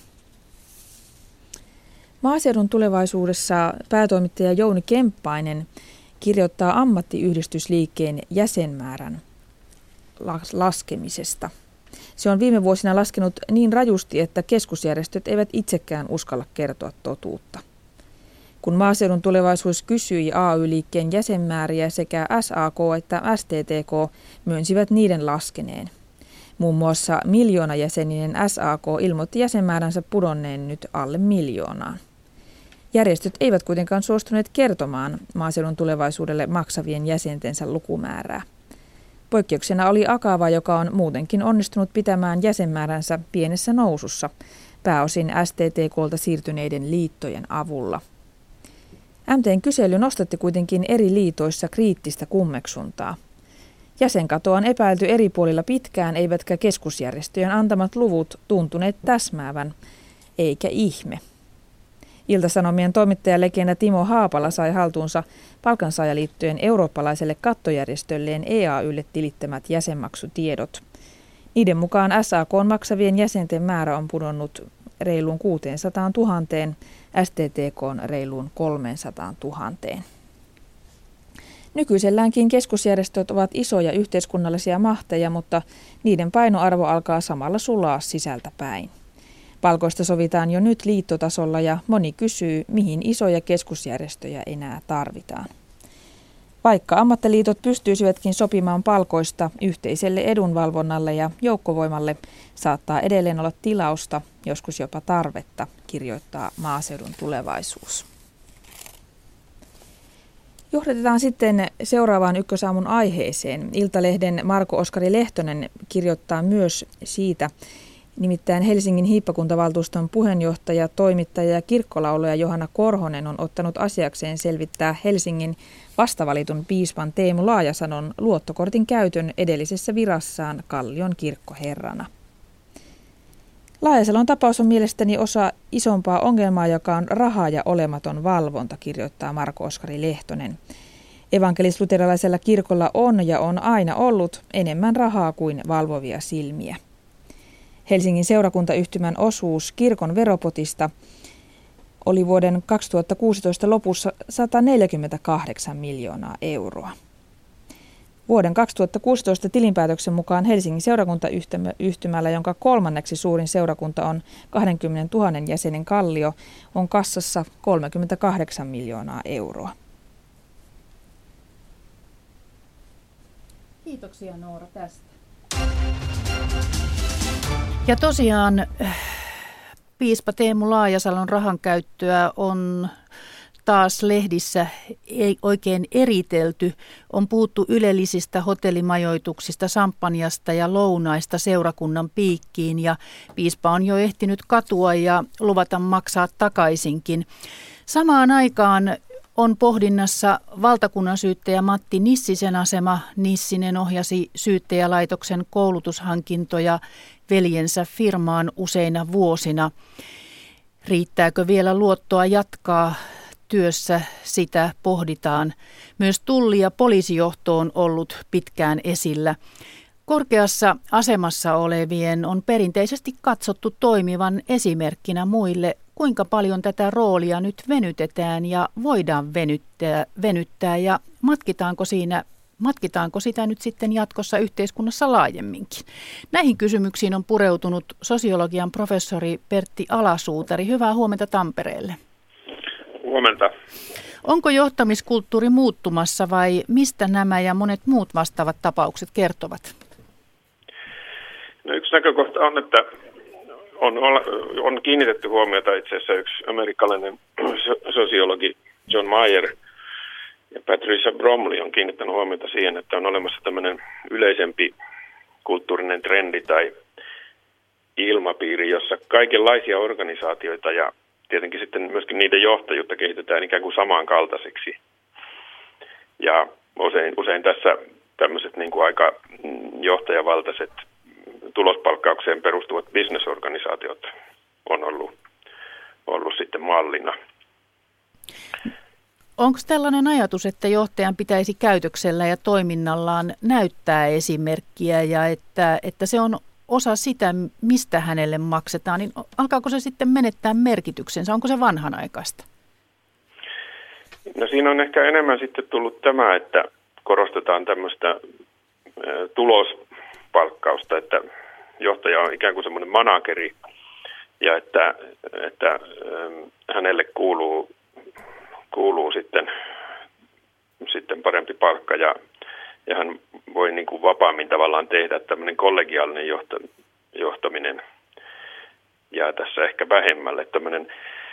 Maaseudun tulevaisuudessa päätoimittaja Jouni Kemppainen kirjoittaa ammattiyhdistysliikkeen jäsenmäärän laskemisesta. Se on viime vuosina laskenut niin rajusti, että keskusjärjestöt eivät itsekään uskalla kertoa totuutta. Kun Maaseudun tulevaisuus kysyi AY-liikkeen jäsenmääriä, sekä SAK että STTK myönsivät niiden laskeneen. Muun muassa 1-miljoonajäseninen SAK ilmoitti jäsenmääränsä pudonneen nyt alle 1 miljoonaan. Järjestöt eivät kuitenkaan suostuneet kertomaan Maaseudun tulevaisuudelle maksavien jäsentensä lukumäärää. Poikkeuksena oli Akava, joka on muutenkin onnistunut pitämään jäsenmääränsä pienessä nousussa, pääosin STTK:lta siirtyneiden liittojen avulla. MT:n kysely nostatti kuitenkin eri liitoissa kriittistä kummeksuntaa. Jäsenkatoa on epäilty eri puolilla pitkään, eivätkä keskusjärjestöjen antamat luvut tuntuneet täsmäävän, eikä ihme. Ilta-Sanomien toimittajalegenda Timo Haapala sai haltuunsa palkansaajaliittojen eurooppalaiselle kattojärjestölleen EAYlle tilittämät jäsenmaksutiedot. Niiden mukaan SAK:n maksavien jäsenten määrä on pudonnut reiluun 600 000, STTK:n reiluun 300 000. Nykyiselläänkin keskusjärjestöt ovat isoja yhteiskunnallisia mahteja, mutta niiden painoarvo alkaa samalla sulaa sisältä päin. Palkoista sovitaan jo nyt liittotasolla ja moni kysyy, mihin isoja keskusjärjestöjä enää tarvitaan. Vaikka ammattiliitot pystyisivätkin sopimaan palkoista, yhteiselle edunvalvonnalle ja joukkovoimalle saattaa edelleen olla tilausta, joskus jopa tarvetta, kirjoittaa Maaseudun Tulevaisuus. Johdatetaan sitten seuraavaan Ykkösaamun aiheeseen. Iltalehden Marko Oskari Lehtonen kirjoittaa myös siitä, nimittäin Helsingin hiippakuntavaltuuston puheenjohtaja, toimittaja ja kirkkolaulaja Johanna Korhonen on ottanut asiakseen selvittää Helsingin vastavalitun piispan Teemu Laajasalon luottokortin käytön edellisessä virassaan Kallion kirkkoherrana. Laajasalon tapaus on mielestäni osa isompaa ongelmaa, joka on raha ja olematon valvonta, kirjoittaa Marko Oskari Lehtonen. Evankelis-luterilaisella kirkolla on ja on aina ollut enemmän rahaa kuin valvovia silmiä. Helsingin seurakuntayhtymän osuus kirkon veropotista oli vuoden 2016 lopussa 148 miljoonaa euroa. Vuoden 2016 tilinpäätöksen mukaan Helsingin seurakuntayhtymällä, jonka kolmanneksi suurin seurakunta on 20 000 jäsenen Kallio, on kassassa 38 miljoonaa euroa. Kiitoksia Noora tästä. Ja tosiaan piispa Teemu Laajasalon rahankäyttöä on taas lehdissä ei oikein eritelty. On puhuttu ylellisistä hotellimajoituksista, sampanjasta ja lounaista seurakunnan piikkiin ja piispa on jo ehtinyt katua ja luvata maksaa takaisinkin. Samaan aikaan on pohdinnassa valtakunnansyyttäjä Matti Nissisen asema. Nissinen ohjasi syyttäjälaitoksen koulutushankintoja veljensä firmaan useina vuosina. Riittääkö vielä luottoa jatkaa työssä, sitä pohditaan. Myös tulli- ja poliisijohto on ollut pitkään esillä. Korkeassa asemassa olevien on perinteisesti katsottu toimivan esimerkkinä muille, kuinka paljon tätä roolia nyt venytetään ja voidaan venyttää ja matkitaanko sitä nyt sitten jatkossa yhteiskunnassa laajemminkin. Näihin kysymyksiin on pureutunut sosiologian professori Pertti Alasuutari. Hyvää huomenta Tampereelle. Huomenta. Onko johtamiskulttuuri muuttumassa vai mistä nämä ja monet muut vastaavat tapaukset kertovat? No, yksi näkökohta on, että on kiinnitetty huomiota itse asiassa yksi amerikkalainen sosiologi John Mayer ja Patricia Bromley on kiinnittänyt huomiota siihen, että on olemassa tämmöinen yleisempi kulttuurinen trendi tai ilmapiiri, jossa kaikenlaisia organisaatioita ja tietenkin sitten myöskin niiden johtajuutta kehitetään ikään kuin samankaltaisiksi. Ja usein tässä tämmöiset niin kuin aika johtajavaltaiset tulospalkkaukseen perustuvat bisnesorganisaatiot on ollut sitten mallina. Onko tällainen ajatus, että johtajan pitäisi käytöksellä ja toiminnallaan näyttää esimerkkiä ja että se on osa sitä, mistä hänelle maksetaan, niin alkaako se sitten menettää merkityksensä? Onko se vanhanaikaista? No siinä on ehkä enemmän sitten tullut tämä, että korostetaan tämmöistä tulospalkkausta, että johtaja on ikään kuin semmoinen manageri ja että hänelle kuuluu sitten parempi palkka ja hän voi niin kuin vapaammin tavallaan tehdä tämmöinen kollegiaalinen johtaminen jää tässä ehkä vähemmälle. Tämmöinen,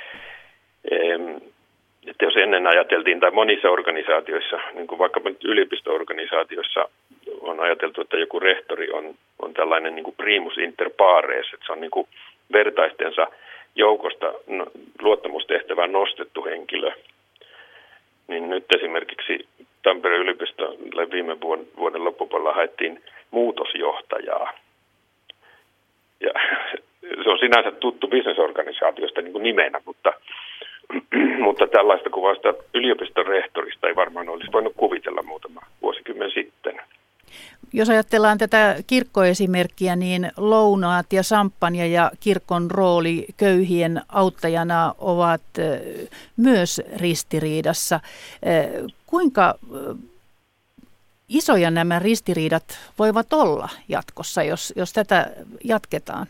että jos ennen ajateltiin, tai monissa organisaatioissa, niin kuin vaikka yliopisto-organisaatioissa on ajateltu, että joku rehtori on tällainen niin kuin primus inter pares, että se on niin kuin vertaistensa joukosta luottamustehtävään nostettu henkilö. Niin nyt esimerkiksi Tampereen yliopistolle viime vuoden loppupuolella haettiin muutosjohtajaa. Ja se on sinänsä tuttu bisnesorganisaatiosta niin kuin nimenä, mutta tällaista kuvausta yliopiston rehtorista ei varmaan olisi voinut kuvitella muutama vuosikymmen sitten. jos ajatellaan tätä kirkkoesimerkkiä, niin lounaat ja sampanja ja kirkon rooli köyhien auttajana ovat myös ristiriidassa. Kuinka isoja nämä ristiriidat voivat olla jatkossa, jos tätä jatketaan?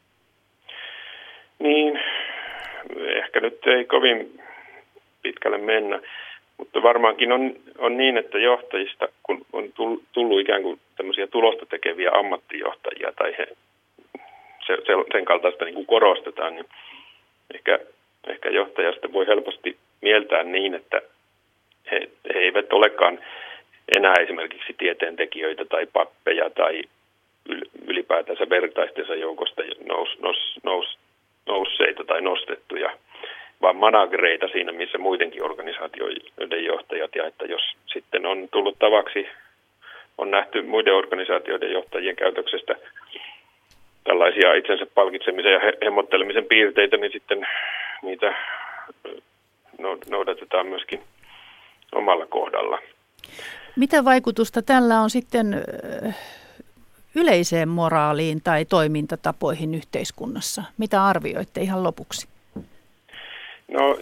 Niin, ehkä nyt ei kovin pitkälle mennä, mutta varmaankin on niin, että johtajista, kun on tullut ikään kuin tämmöisiä tulosta tekeviä ammattijohtajia tai sen kaltaista niin kuin korostetaan, niin ehkä johtajasta voi helposti mieltää niin, että he eivät olekaan enää esimerkiksi tieteentekijöitä tai pappeja tai ylipäätänsä vertaistensa joukosta nousseita tai nostettuja, vaan managereita siinä, missä muidenkin organisaatioiden johtajat. Ja että jos sitten on tullut tavaksi, on nähty muiden organisaatioiden johtajien käytöksestä tällaisia itsensä palkitsemisen ja hemmottelemisen piirteitä, niin sitten niitä noudatetaan myöskin omalla kohdalla. Mitä vaikutusta tällä on sitten yleiseen moraaliin tai toimintatapoihin yhteiskunnassa? Mitä arvioitte ihan lopuksi? No,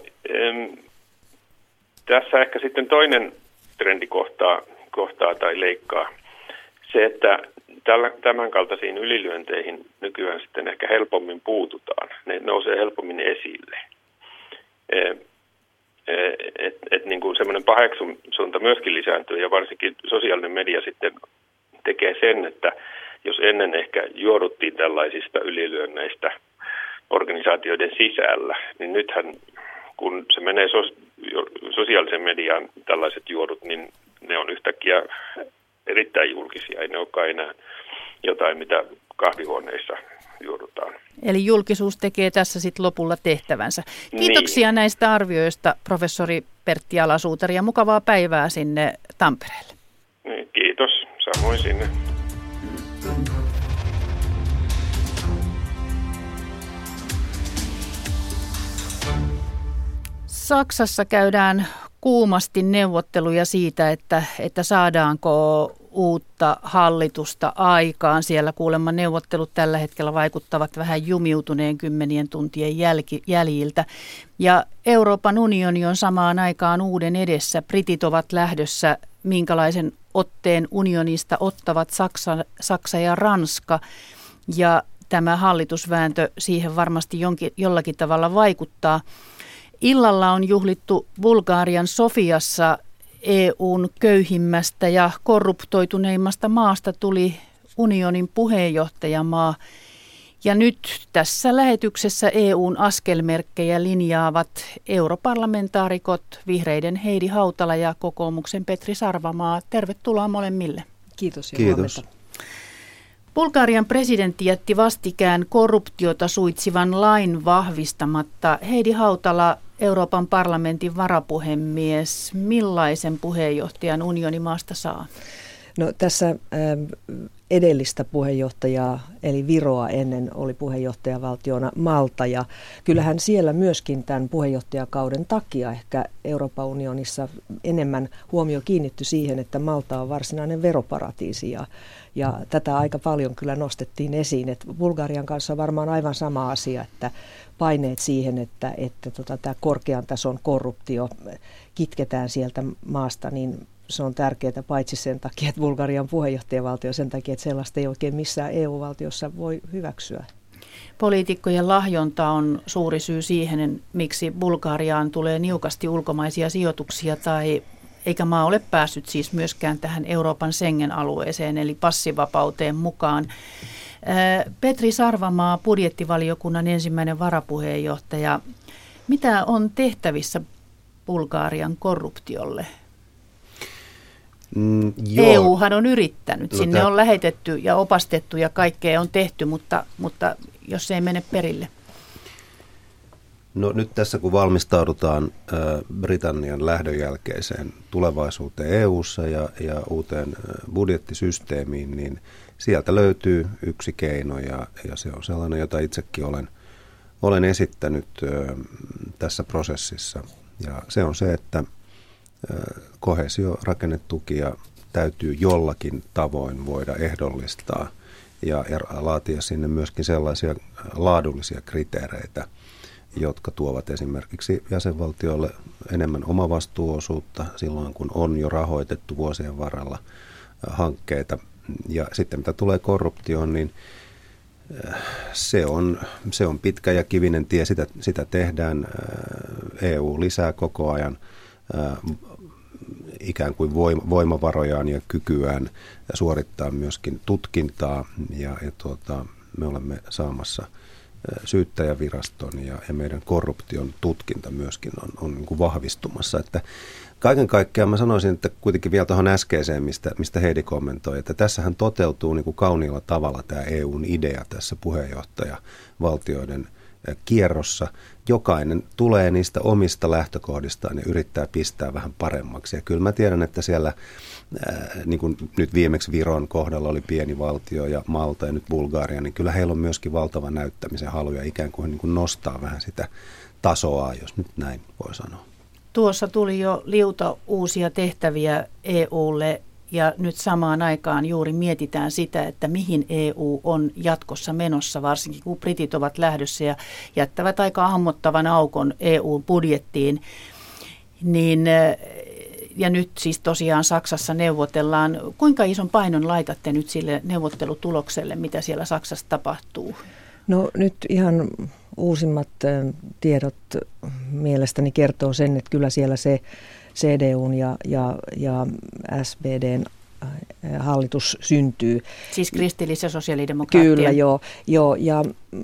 tässä ehkä sitten toinen trendi kohtaa tai leikkaa. Se, että tämän kaltaisiin ylilyönteihin nykyään sitten ehkä helpommin puututaan. Ne nousee helpommin esille. Et niin kuin semmoinen paheksunta myöskin lisääntyy ja varsinkin sosiaalinen media sitten tekee sen, että jos ennen ehkä juoduttiin tällaisista ylilyönneistä organisaatioiden sisällä, niin nythän kun se menee sosiaalisen mediaan tällaiset juodut, niin ne on yhtäkkiä erittäin julkisia. Ei ne olekaan enää jotain, mitä kahvihuoneissa juodutaan. Eli julkisuus tekee tässä sitten lopulla tehtävänsä. Kiitoksia näistä arvioista, professori Pertti Ala-Suutari, ja mukavaa päivää sinne Tampereelle. Kiitos, samoin sinne. Saksassa käydään kuumasti neuvotteluja siitä, että saadaanko uutta hallitusta aikaan. Siellä kuulemma neuvottelut tällä hetkellä vaikuttavat vähän jumiutuneen 10 tuntien jäljiltä. Ja Euroopan unioni on samaan aikaan uuden edessä. Britit ovat lähdössä, minkälaisen otteen unionista ottavat Saksa ja Ranska. Ja tämä hallitusvääntö siihen varmasti jollakin tavalla vaikuttaa. Illalla on juhlittu Bulgarian Sofiassa. EUn köyhimmästä ja korruptoituneimmasta maasta tuli unionin puheenjohtajamaa. Ja nyt tässä lähetyksessä EUn askelmerkkejä linjaavat europarlamentaarikot Vihreiden Heidi Hautala ja kokoomuksen Petri Sarvamaa. Tervetuloa molemmille. Kiitos. Kiitos. Bulgarian presidentti jätti vastikään korruptiota suitsivan lain vahvistamatta. Heidi Hautala, Euroopan parlamentin varapuhemies, millaisen puheenjohtajan unionimaasta saa? No tässä edellistä puheenjohtajaa, eli Viroa ennen, oli puheenjohtajavaltiona Malta, ja kyllähän siellä myöskin tämän puheenjohtajakauden takia ehkä Euroopan unionissa enemmän huomio kiinnittyi siihen, että Malta on varsinainen veroparatiisi, ja tätä aika paljon kyllä nostettiin esiin, että Bulgarian kanssa on varmaan aivan sama asia, että paineet siihen, että tämä korkean tason korruptio kitketään sieltä maasta, niin se on tärkeää paitsi sen takia, että Bulgarian puheenjohtajavaltio, sen takia, että sellaista ei oikein missään EU-valtiossa voi hyväksyä. Poliitikkojen lahjonta on suuri syy siihen, miksi Bulgariaan tulee niukasti ulkomaisia sijoituksia, eikä maa ole päässyt siis myöskään tähän Euroopan Schengen-alueeseen, eli passivapauteen mukaan. Petri Sarvamaa, budjettivaliokunnan ensimmäinen varapuheenjohtaja. Mitä on tehtävissä Bulgarian korruptiolle? EUhan on yrittänyt, sinne on lähetetty ja opastettu ja kaikkea on tehty, mutta jos se ei mene perille. No nyt tässä kun valmistaudutaan Britannian lähdön jälkeiseen tulevaisuuteen EU:ssa ja uuteen budjettisysteemiin, niin sieltä löytyy yksi keino ja se on sellainen, jota itsekin olen esittänyt tässä prosessissa. Ja se on se, että koheesiorakennetukia täytyy jollakin tavoin voida ehdollistaa ja laatia sinne myöskin sellaisia laadullisia kriteereitä, jotka tuovat esimerkiksi jäsenvaltioille enemmän omavastuuosuutta silloin, kun on jo rahoitettu vuosien varrella hankkeita. Ja sitten mitä tulee korruptioon, niin se on pitkä ja kivinen tie, sitä tehdään. EU lisää koko ajan ikään kuin voimavarojaan ja kykyään suorittaa myöskin tutkintaa ja me olemme saamassa syyttäjäviraston ja meidän korruption tutkinta myöskin on niin kuin vahvistumassa, että kaiken kaikkiaan mä sanoisin, että kuitenkin vielä tuohon äskeiseen, mistä Heidi kommentoi, että tässähän toteutuu niin kuin kauniilla tavalla tämä EUn idea tässä puheenjohtajavaltioiden kierrossa. Jokainen tulee niistä omista lähtökohdistaan ja yrittää pistää vähän paremmaksi. Ja kyllä mä tiedän, että siellä, niin kuin nyt viimeksi Viron kohdalla oli pieni valtio ja Malta ja nyt Bulgaria, niin kyllä heillä on myöskin valtava näyttämisen halu ja ikään kuin, niin kuin nostaa vähän sitä tasoa, jos nyt näin voi sanoa. Tuossa tuli jo liuta uusia tehtäviä EUlle ja nyt samaan aikaan juuri mietitään sitä, että mihin EU on jatkossa menossa, varsinkin kun britit ovat lähdössä ja jättävät aika ammottavan aukon EU-budjettiin. Ja nyt siis tosiaan Saksassa neuvotellaan. Kuinka ison painon laitatte nyt sille neuvottelutulokselle, mitä siellä Saksassa tapahtuu? No nyt ihan uusimmat tiedot mielestäni kertoo sen, että kyllä siellä se CDUn ja SPDn hallitus syntyy. Siis kristillis- ja sosiaalidemokraattien. Kyllä, joo. Ja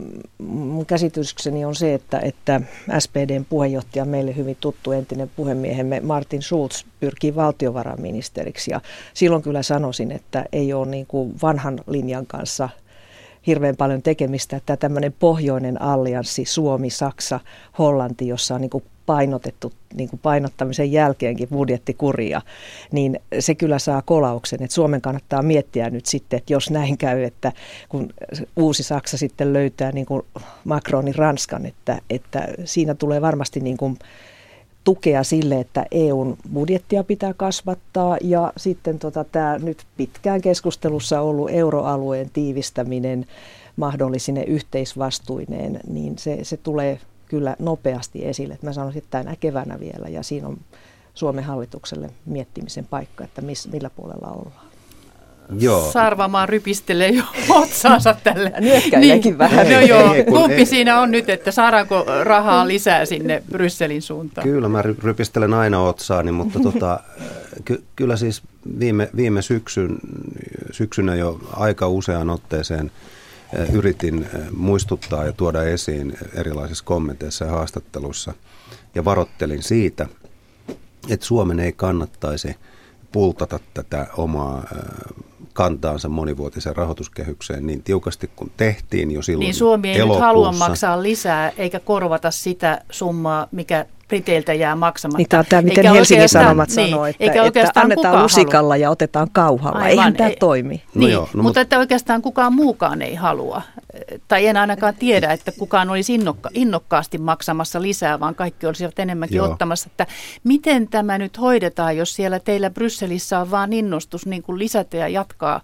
mun käsitykseni on se, että SPDn puheenjohtaja, meille hyvin tuttu entinen puhemiehemme Martin Schulz pyrkii valtiovarainministeriksi. Ja silloin kyllä sanoisin, että ei ole niin kuin vanhan linjan kanssa hirveän paljon tekemistä, että tämmöinen pohjoinen allianssi, Suomi, Saksa, Hollanti, jossa on niin kuin painotettu niin kuin painottamisen jälkeenkin budjettikuria, niin se kyllä saa kolauksen. Että Suomen kannattaa miettiä nyt sitten, että jos näin käy, että kun uusi Saksa sitten löytää niin kuin Macronin Ranskan, että siinä tulee varmasti niin kuin tukea sille, että EUn budjettia pitää kasvattaa ja sitten tämä nyt pitkään keskustelussa ollut euroalueen tiivistäminen mahdollisine yhteisvastuineen, niin se tulee kyllä nopeasti esille. Mä sanoisin, että tänä keväänä vielä ja siinä on Suomen hallitukselle miettimisen paikka, että millä puolella ollaan. Joo. Sarvamaa rypistelee jo otsaansa tälle. Nyökkäilläkin vähän. No joo, kumpi siinä on nyt, että saadaanko rahaa lisää sinne Brysselin suuntaan? Kyllä mä rypistelen aina otsaani, mutta kyllä siis viime syksynä jo aika useaan otteeseen yritin muistuttaa ja tuoda esiin erilaisissa kommenteissa ja haastatteluissa ja varoittelin siitä, että Suomen ei kannattaisi pultata tätä omaa kantaansa monivuotiseen rahoituskehykseen niin tiukasti kuin tehtiin jo silloin niin Suomi ei elokuussa. Nyt halua maksaa lisää eikä korvata sitä summaa, mikä briteiltä jää maksamatta. Niin tämä miten Helsingin Sanomat sanoo, että annetaan lusikalla ja otetaan kauhalla. Aivan, eihän tämä toimi. Niin, joo, mutta että oikeastaan kukaan muukaan ei halua. Tai en ainakaan tiedä, että kukaan olisi innokkaasti maksamassa lisää, vaan kaikki olisivat enemmänkin ottamassa. Että miten tämä nyt hoidetaan, jos siellä teillä Brysselissä on vaan innostus niin kuin lisätä ja jatkaa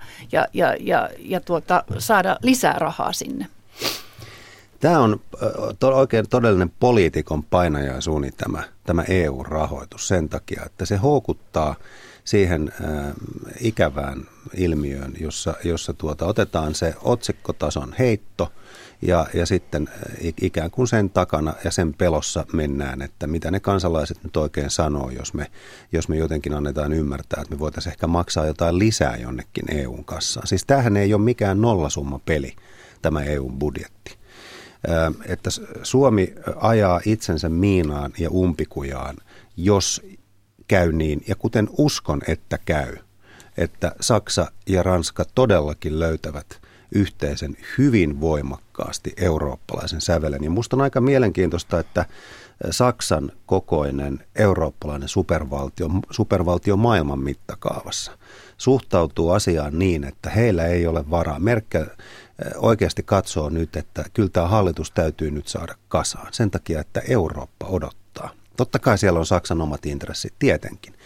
ja saada lisää rahaa sinne? Tämä on oikein todellinen poliitikon painajaisuni tämä EU-rahoitus sen takia, että se houkuttaa siihen ikävään ilmiöön, jossa otetaan se otsikkotason heitto ja sitten ikään kuin sen takana ja sen pelossa mennään, että mitä ne kansalaiset nyt oikein sanoo, jos me jotenkin annetaan ymmärtää, että me voitaisiin ehkä maksaa jotain lisää jonnekin EUn kassaan. Siis tämähän ei ole mikään nollasumma peli, tämä EUn budjetti. Että Suomi ajaa itsensä miinaan ja umpikujaan, jos käy niin, ja kuten uskon, että käy, että Saksa ja Ranska todellakin löytävät yhteisen hyvin voimakkaasti eurooppalaisen sävelen. Ja musta on aika mielenkiintoista, että Saksan kokoinen eurooppalainen supervaltio maailman mittakaavassa suhtautuu asiaan niin, että heillä ei ole varaa. Merkel oikeasti katsoo nyt, että kyllä tämä hallitus täytyy nyt saada kasaan sen takia, että Eurooppa odottaa. Totta kai siellä on Saksan omat intressit, tietenkin.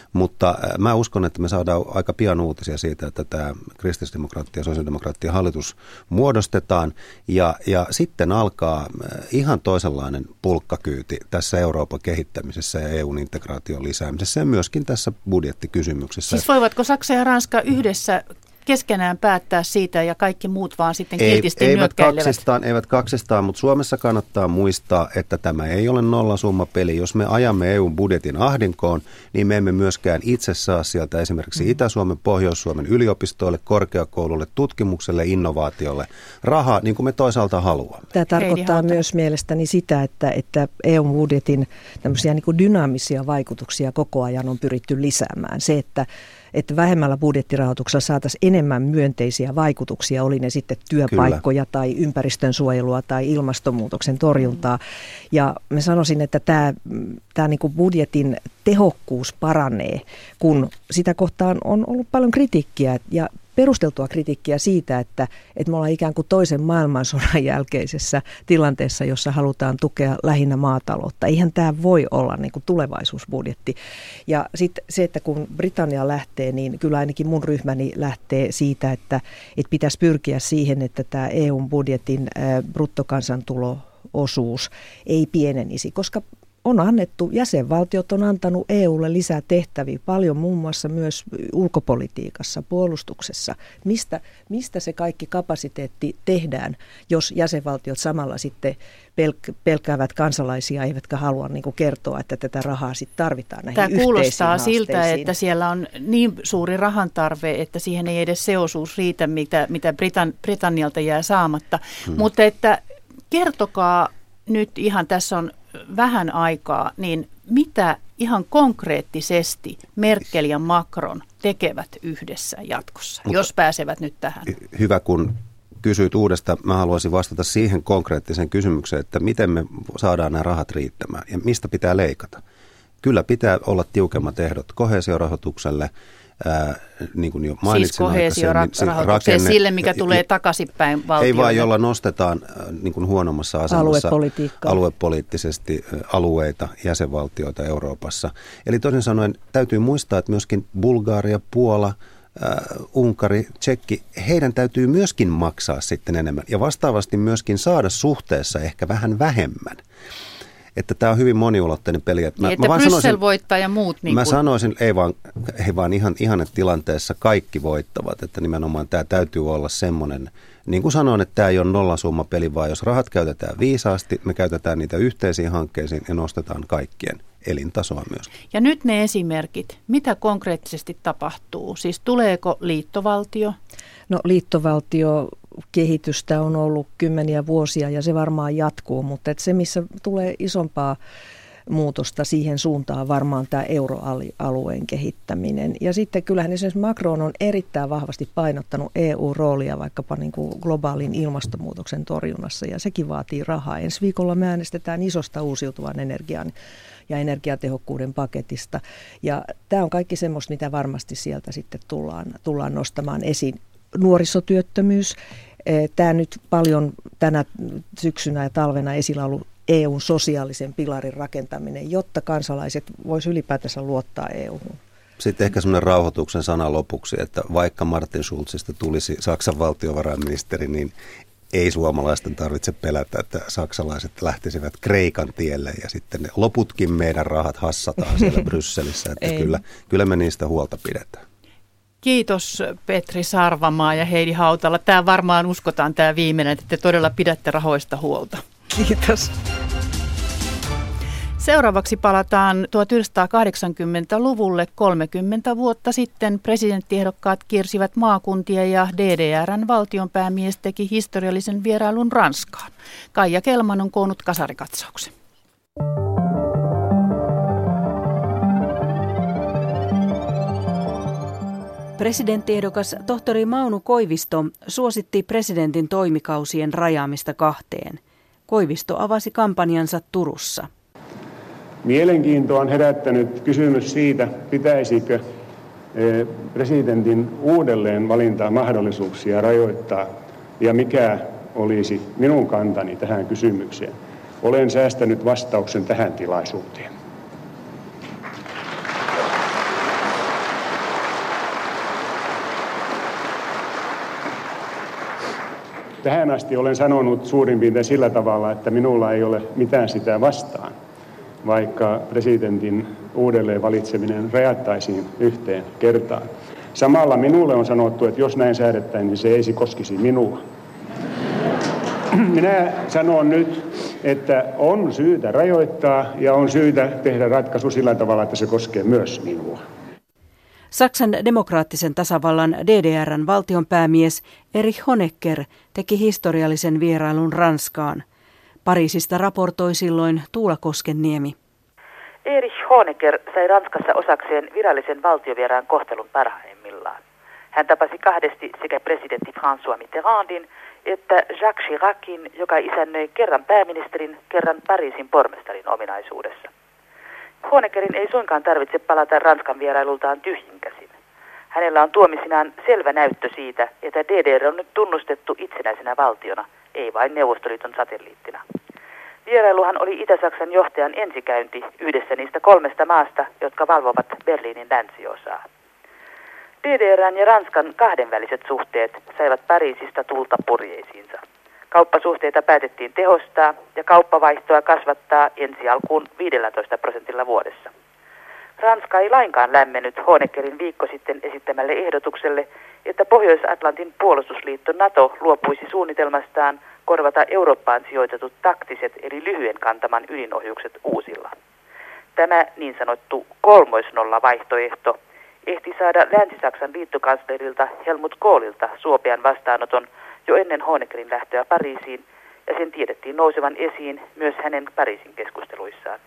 Mutta mä uskon, että me saadaan aika pian uutisia siitä, että tämä kristillisdemokraattien ja sosiaalidemokraattien hallitus muodostetaan ja sitten alkaa ihan toisenlainen pulkkakyyti tässä Euroopan kehittämisessä ja EUn integraation lisäämisessä ja myöskin tässä budjettikysymyksessä. Siis voivatko Saksa ja Ranska yhdessä keskenään päättää siitä ja kaikki muut vaan sitten kiltisti nyökkäilevät? Eivät kaksistaan, mutta Suomessa kannattaa muistaa, että tämä ei ole nollasummapeli. Jos me ajamme EUn budjetin ahdinkoon, niin me emme myöskään itse saa sieltä esimerkiksi Itä-Suomen, Pohjois-Suomen yliopistoille, korkeakoululle, tutkimukselle, innovaatiolle rahaa, niin kuin me toisaalta haluamme. Tämä tarkoittaa myös mielestäni sitä, että EUn budjetin tämmöisiä niin kuin dynaamisia vaikutuksia koko ajan on pyritty lisäämään. Se, että vähemmällä budjettirahoituksella saataisiin enemmän myönteisiä vaikutuksia, oli ne sitten työpaikkoja tai ympäristönsuojelua tai ilmastonmuutoksen torjuntaa. Ja mä sanoisin, että tämä niin kuin budjetin tehokkuus paranee, kun sitä kohtaan on ollut paljon kritiikkiä ja perusteltua kritiikkiä siitä, että me ollaan ikään kuin toisen maailmansodan jälkeisessä tilanteessa, jossa halutaan tukea lähinnä maataloutta. Eihän tämä voi olla niin kuin tulevaisuusbudjetti. Ja sitten se, että kun Britannia lähtee, niin kyllä ainakin mun ryhmäni lähtee siitä, että pitäisi pyrkiä siihen, että tämä EUn budjetin bruttokansantuloosuus ei pienenisi, koska on annettu, jäsenvaltiot on antanut EUlle lisää tehtäviä paljon muun muassa myös ulkopolitiikassa, puolustuksessa. Mistä se kaikki kapasiteetti tehdään, jos jäsenvaltiot samalla sitten pelkäävät kansalaisia eivätkä halua niin kuin kertoa, että tätä rahaa sitten tarvitaan näihin yhteisiin kuulostaa haasteisiin. siltä, että siellä on niin suuri rahantarve, että siihen ei edes se osuus riitä, mitä Britannialta jää saamatta. Mutta että kertokaa nyt ihan, tässä on vähän aikaa, niin mitä ihan konkreettisesti Merkel ja Macron tekevät yhdessä jatkossa, jos pääsevät nyt tähän? Hyvä, kun kysyit uudestaan. Mä haluaisin vastata siihen konkreettiseen kysymykseen, että miten me saadaan nämä rahat riittämään ja mistä pitää leikata. Kyllä pitää olla tiukemmat ehdot koheesiorahoitukselle, niin kuin jo mainitsin koheesiorahoitukseen sille, mikä tulee takaisinpäin valtiolle. Ei vaan, jolla nostetaan niin kuin huonommassa asemassa aluepoliittisesti alueita, jäsenvaltioita Euroopassa. Eli toisin sanoen täytyy muistaa, että myöskin Bulgaria, Puola, Unkari, Tšekki, heidän täytyy myöskin maksaa sitten enemmän ja vastaavasti myöskin saada suhteessa ehkä vähän vähemmän. Että tämä on hyvin moniulotteinen peli. Että Bryssel voittaa ja muut. Mä sanoisin, ei vaan ihan tilanteessa kaikki voittavat. Että nimenomaan tämä täytyy olla semmoinen, niin kuin sanoin, että tämä ei ole nollasummapeli, vaan jos rahat käytetään viisaasti, me käytetään niitä yhteisiin hankkeisiin ja nostetaan kaikkien elintasoa myös. Ja nyt ne esimerkit, mitä konkreettisesti tapahtuu? Siis tuleeko liittovaltio? No liittovaltiokehitystä on ollut kymmeniä vuosia ja se varmaan jatkuu, mutta se missä tulee isompaa muutosta siihen suuntaan varmaan tämä euroalueen kehittäminen. Ja sitten kyllähän esimerkiksi Macron on erittäin vahvasti painottanut EU-roolia vaikkapa niin kuin globaalin ilmastonmuutoksen torjunnassa ja sekin vaatii rahaa. Ensi viikolla me äänestetään isosta uusiutuvan energian ja energiatehokkuuden paketista. Ja tämä on kaikki semmoista, mitä varmasti sieltä sitten tullaan nostamaan esiin. Nuorisotyöttömyys. Tämä nyt paljon tänä syksynä ja talvena esillä ollut EUn sosiaalisen pilarin rakentaminen, jotta kansalaiset voisivat ylipäätänsä luottaa EU:hun. Sitten ehkä semmoinen rauhoituksen sana lopuksi, että vaikka Martin Schulzista tulisi Saksan valtiovarainministeri, niin ei suomalaisten tarvitse pelätä, että saksalaiset lähtisivät Kreikan tielle ja sitten ne loputkin meidän rahat hassataan siellä Brysselissä, että kyllä me niistä huolta pidetään. Kiitos Petri Sarvamaa ja Heidi Hautala. Tämä varmaan uskotaan tämä viimeinen, että te todella pidätte rahoista huolta. Kiitos. Seuraavaksi palataan 1980-luvulle. 30 vuotta sitten presidenttiehdokkaat kiersivät maakuntia ja DDR:n valtionpäämies teki historiallisen vierailun Ranskaan. Kaija Kelman on koonnut kasarikatsauksen. Presidenttiehdokas tohtori Mauno Koivisto suositti presidentin toimikausien rajaamista 2. Koivisto avasi kampanjansa Turussa. Mielenkiintoa on herättänyt kysymys siitä, pitäisikö presidentin uudelleen valintaa mahdollisuuksia rajoittaa ja mikä olisi minun kantani tähän kysymykseen. Olen säästänyt vastauksen tähän tilaisuuteen. Tähän asti olen sanonut suurin piirtein sillä tavalla, että minulla ei ole mitään sitä vastaan, vaikka presidentin uudelleen valitseminen rajattaisiin yhteen kertaan. Samalla minulle on sanottu, että jos näin säädettäisiin, niin se ei koskisi minua. Minä sanon nyt, että on syytä rajoittaa ja on syytä tehdä ratkaisu sillä tavalla, että se koskee myös minua. Saksan demokraattisen tasavallan DDR:n valtionpäämies Erich Honecker teki historiallisen vierailun Ranskaan. Pariisista raportoi silloin Tuula Koskenniemi. Erich Honecker sai Ranskassa osakseen virallisen valtiovieraan kohtelun parhaimmillaan. Hän tapasi kahdesti sekä presidentti François Mitterrandin että Jacques Chiracin, joka isännöi kerran pääministerin, kerran Pariisin pormestarin ominaisuudessa. Honeckerin ei suinkaan tarvitse palata Ranskan vierailultaan tyhjinkäsin. Hänellä on tuomisinaan selvä näyttö siitä, että DDR on nyt tunnustettu itsenäisenä valtiona, ei vain Neuvostoliiton satelliittina. Vierailuhan oli Itä-Saksan johtajan ensikäynti yhdessä niistä 3 maasta, jotka valvovat Berliinin länsiosaa. DDR:n ja Ranskan kahdenväliset suhteet saivat Pariisista tulta purjeisiinsa. Kauppasuhteita päätettiin tehostaa ja kauppavaihtoa kasvattaa ensi alkuun 15% vuodessa. Ranska ei lainkaan lämmennyt Honeckerin viikko sitten esittämälle ehdotukselle, että Pohjois-Atlantin puolustusliitto NATO luopuisi suunnitelmastaan korvata Eurooppaan sijoitetut taktiset eli lyhyen kantaman ydinohjukset uusilla. Tämä niin sanottu 3-0-vaihtoehto ehti saada Länsi-Saksan liittokanslerilta Helmut Kohlilta suopean vastaanoton jo ennen Honeckerin lähtöä Pariisiin, ja sen tiedettiin nousevan esiin myös hänen Pariisin keskusteluissaan.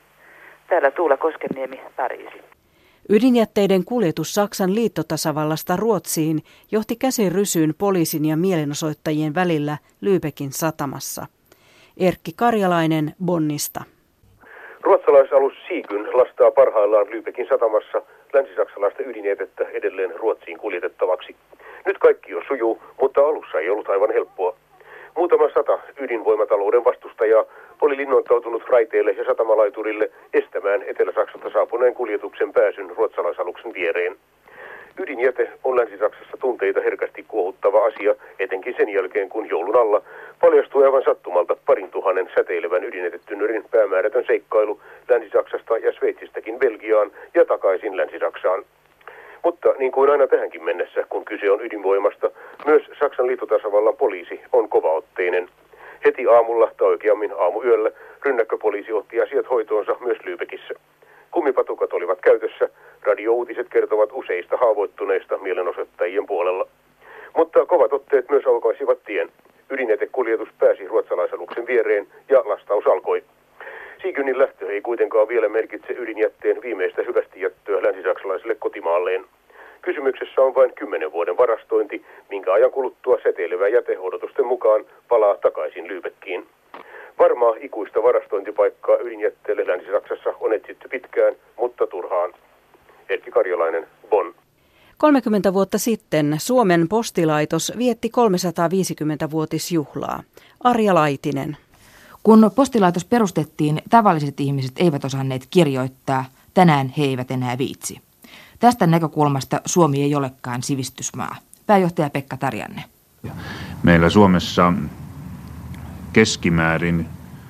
Täällä Tuula Koskenniemi, Pariisi. Ydinjätteiden kuljetus Saksan liittotasavallasta Ruotsiin johti käsirysyyn poliisin ja mielenosoittajien välillä Lübeckin satamassa. Erkki Karjalainen Bonnista. Ruotsalaisalus Sigyn lastaa parhaillaan Lübeckin satamassa länsisaksalaista ydinjätettä edelleen Ruotsiin kuljetettavaksi. Nyt kaikki jo sujuu, mutta alussa ei ollut aivan helppoa. Muutama 100 ydinvoimatalouden vastustajaa oli linnoittautunut raiteille ja satamalaiturille estämään Etelä-Saksasta saapuneen kuljetuksen pääsyn ruotsalaisaluksen viereen. Ydinjäte on Länsi-Saksassa tunteita herkästi kuohuttava asia, etenkin sen jälkeen kun joulun alla paljastui aivan sattumalta 2 000 säteilevän ydinjätetynnyrin päämäärätön seikkailu Länsi-Saksasta ja Sveitsistäkin Belgiaan ja takaisin Länsi-Saksaan. Mutta niin kuin aina tähänkin mennessä, kun kyse on ydinvoimasta, myös Saksan liittotasavallan poliisi on kovaotteinen. Heti aamulla tai oikeammin aamuyöllä rynnäkköpoliisi otti asiat hoitoonsa myös Lübeckissä. Kummipatukat olivat käytössä, radiouutiset kertovat useista haavoittuneista mielenosoittajien puolella. Mutta kovat otteet myös aukaisivat tien. Ydinjätekuljetus pääsi ruotsalaisaluksen viereen ja lastaus alkoi. Sigynin lähtö ei kuitenkaan vielä merkitse ydinjätteen viimeistä hyvästi jättöä länsisaksalaiselle kotimaalleen. Kysymyksessä on vain 10 vuoden varastointi, minkä ajan kuluttua säteilevä jäte odotusten mukaan palaa takaisin Lübeckiin. Varmaa ikuista varastointipaikkaa ydinjätteelle Länsi-Saksassa on etsitty pitkään, mutta turhaan. Erkki Karjalainen, Bonn. 30 vuotta sitten Suomen postilaitos vietti 350-vuotisjuhlaa. Arja Laitinen. Kun postilaitos perustettiin, tavalliset ihmiset eivät osanneet kirjoittaa. Tänään he eivät enää viitsi. Tästä näkökulmasta Suomi ei olekaan sivistysmaa. Pääjohtaja Pekka Tarjanne. Meillä Suomessa keskimäärin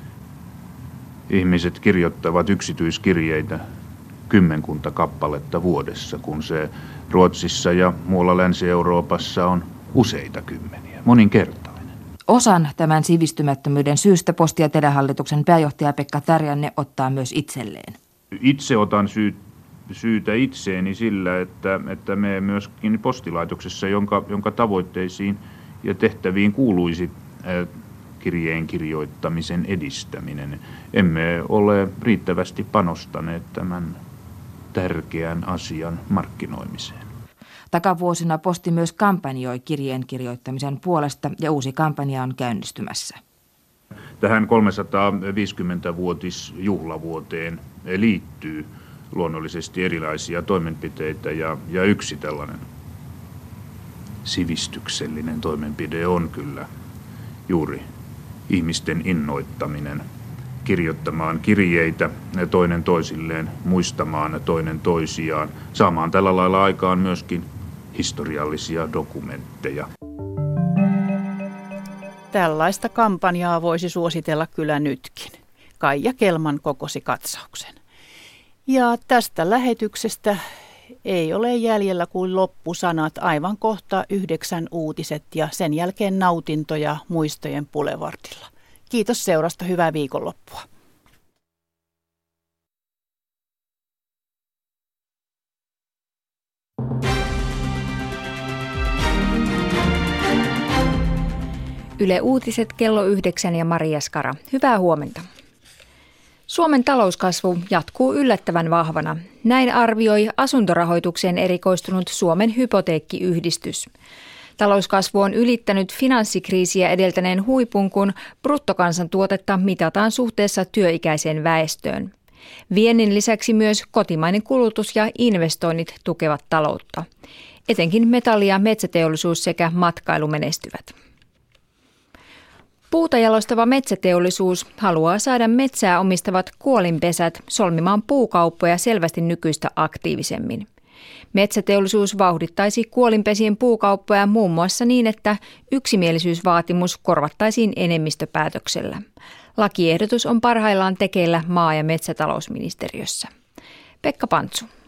ihmiset kirjoittavat yksityiskirjeitä 10 kappaletta vuodessa, kun se Ruotsissa ja muualla Länsi-Euroopassa on useita kymmeniä, moninkertainen. Osan tämän sivistymättömyyden syystä Posti- ja Telehallituksen pääjohtaja Pekka Tarjanne ottaa myös itselleen. Itse otan syytä itseeni sillä, että me myöskin postilaitoksessa, jonka tavoitteisiin ja tehtäviin kuuluisi kirjeen kirjoittamisen edistäminen, emme ole riittävästi panostaneet tämän tärkeän asian markkinoimiseen. Takavuosina Posti myös kampanjoi kirjeen kirjoittamisen puolesta ja uusi kampanja on käynnistymässä. Tähän 350-vuotisjuhlavuoteen liittyy luonnollisesti erilaisia toimenpiteitä ja yksi tällainen sivistyksellinen toimenpide on kyllä juuri ihmisten innoittaminen kirjoittamaan kirjeitä toinen toisilleen, muistamaan toinen toisiaan, saamaan tällä lailla aikaan myöskin historiallisia dokumentteja. Tällaista kampanjaa voisi suositella kyllä nytkin. Kaija Kelman kokosi katsauksen. Ja tästä lähetyksestä ei ole jäljellä kuin loppusanat, aivan kohta 9 uutiset ja sen jälkeen nautintoja muistojen Boulevardilla. Kiitos seurasta, hyvää viikonloppua. Yle Uutiset kello 9 ja Maria Skara. Hyvää huomenta. Suomen talouskasvu jatkuu yllättävän vahvana. Näin arvioi asuntorahoitukseen erikoistunut Suomen hypoteekkiyhdistys. Talouskasvu on ylittänyt finanssikriisiä edeltäneen huipun, kun bruttokansantuotetta mitataan suhteessa työikäiseen väestöön. Viennin lisäksi myös kotimainen kulutus ja investoinnit tukevat taloutta. Etenkin metalli- ja metsäteollisuus sekä matkailu menestyvät. Puuta jalostava metsäteollisuus haluaa saada metsää omistavat kuolinpesät solmimaan puukauppoja selvästi nykyistä aktiivisemmin. Metsäteollisuus vauhdittaisi kuolinpesien puukauppoja muun muassa niin, että yksimielisyysvaatimus korvattaisiin enemmistöpäätöksellä. Lakiehdotus on parhaillaan tekeillä maa- ja metsätalousministeriössä. Pekka Pantsu.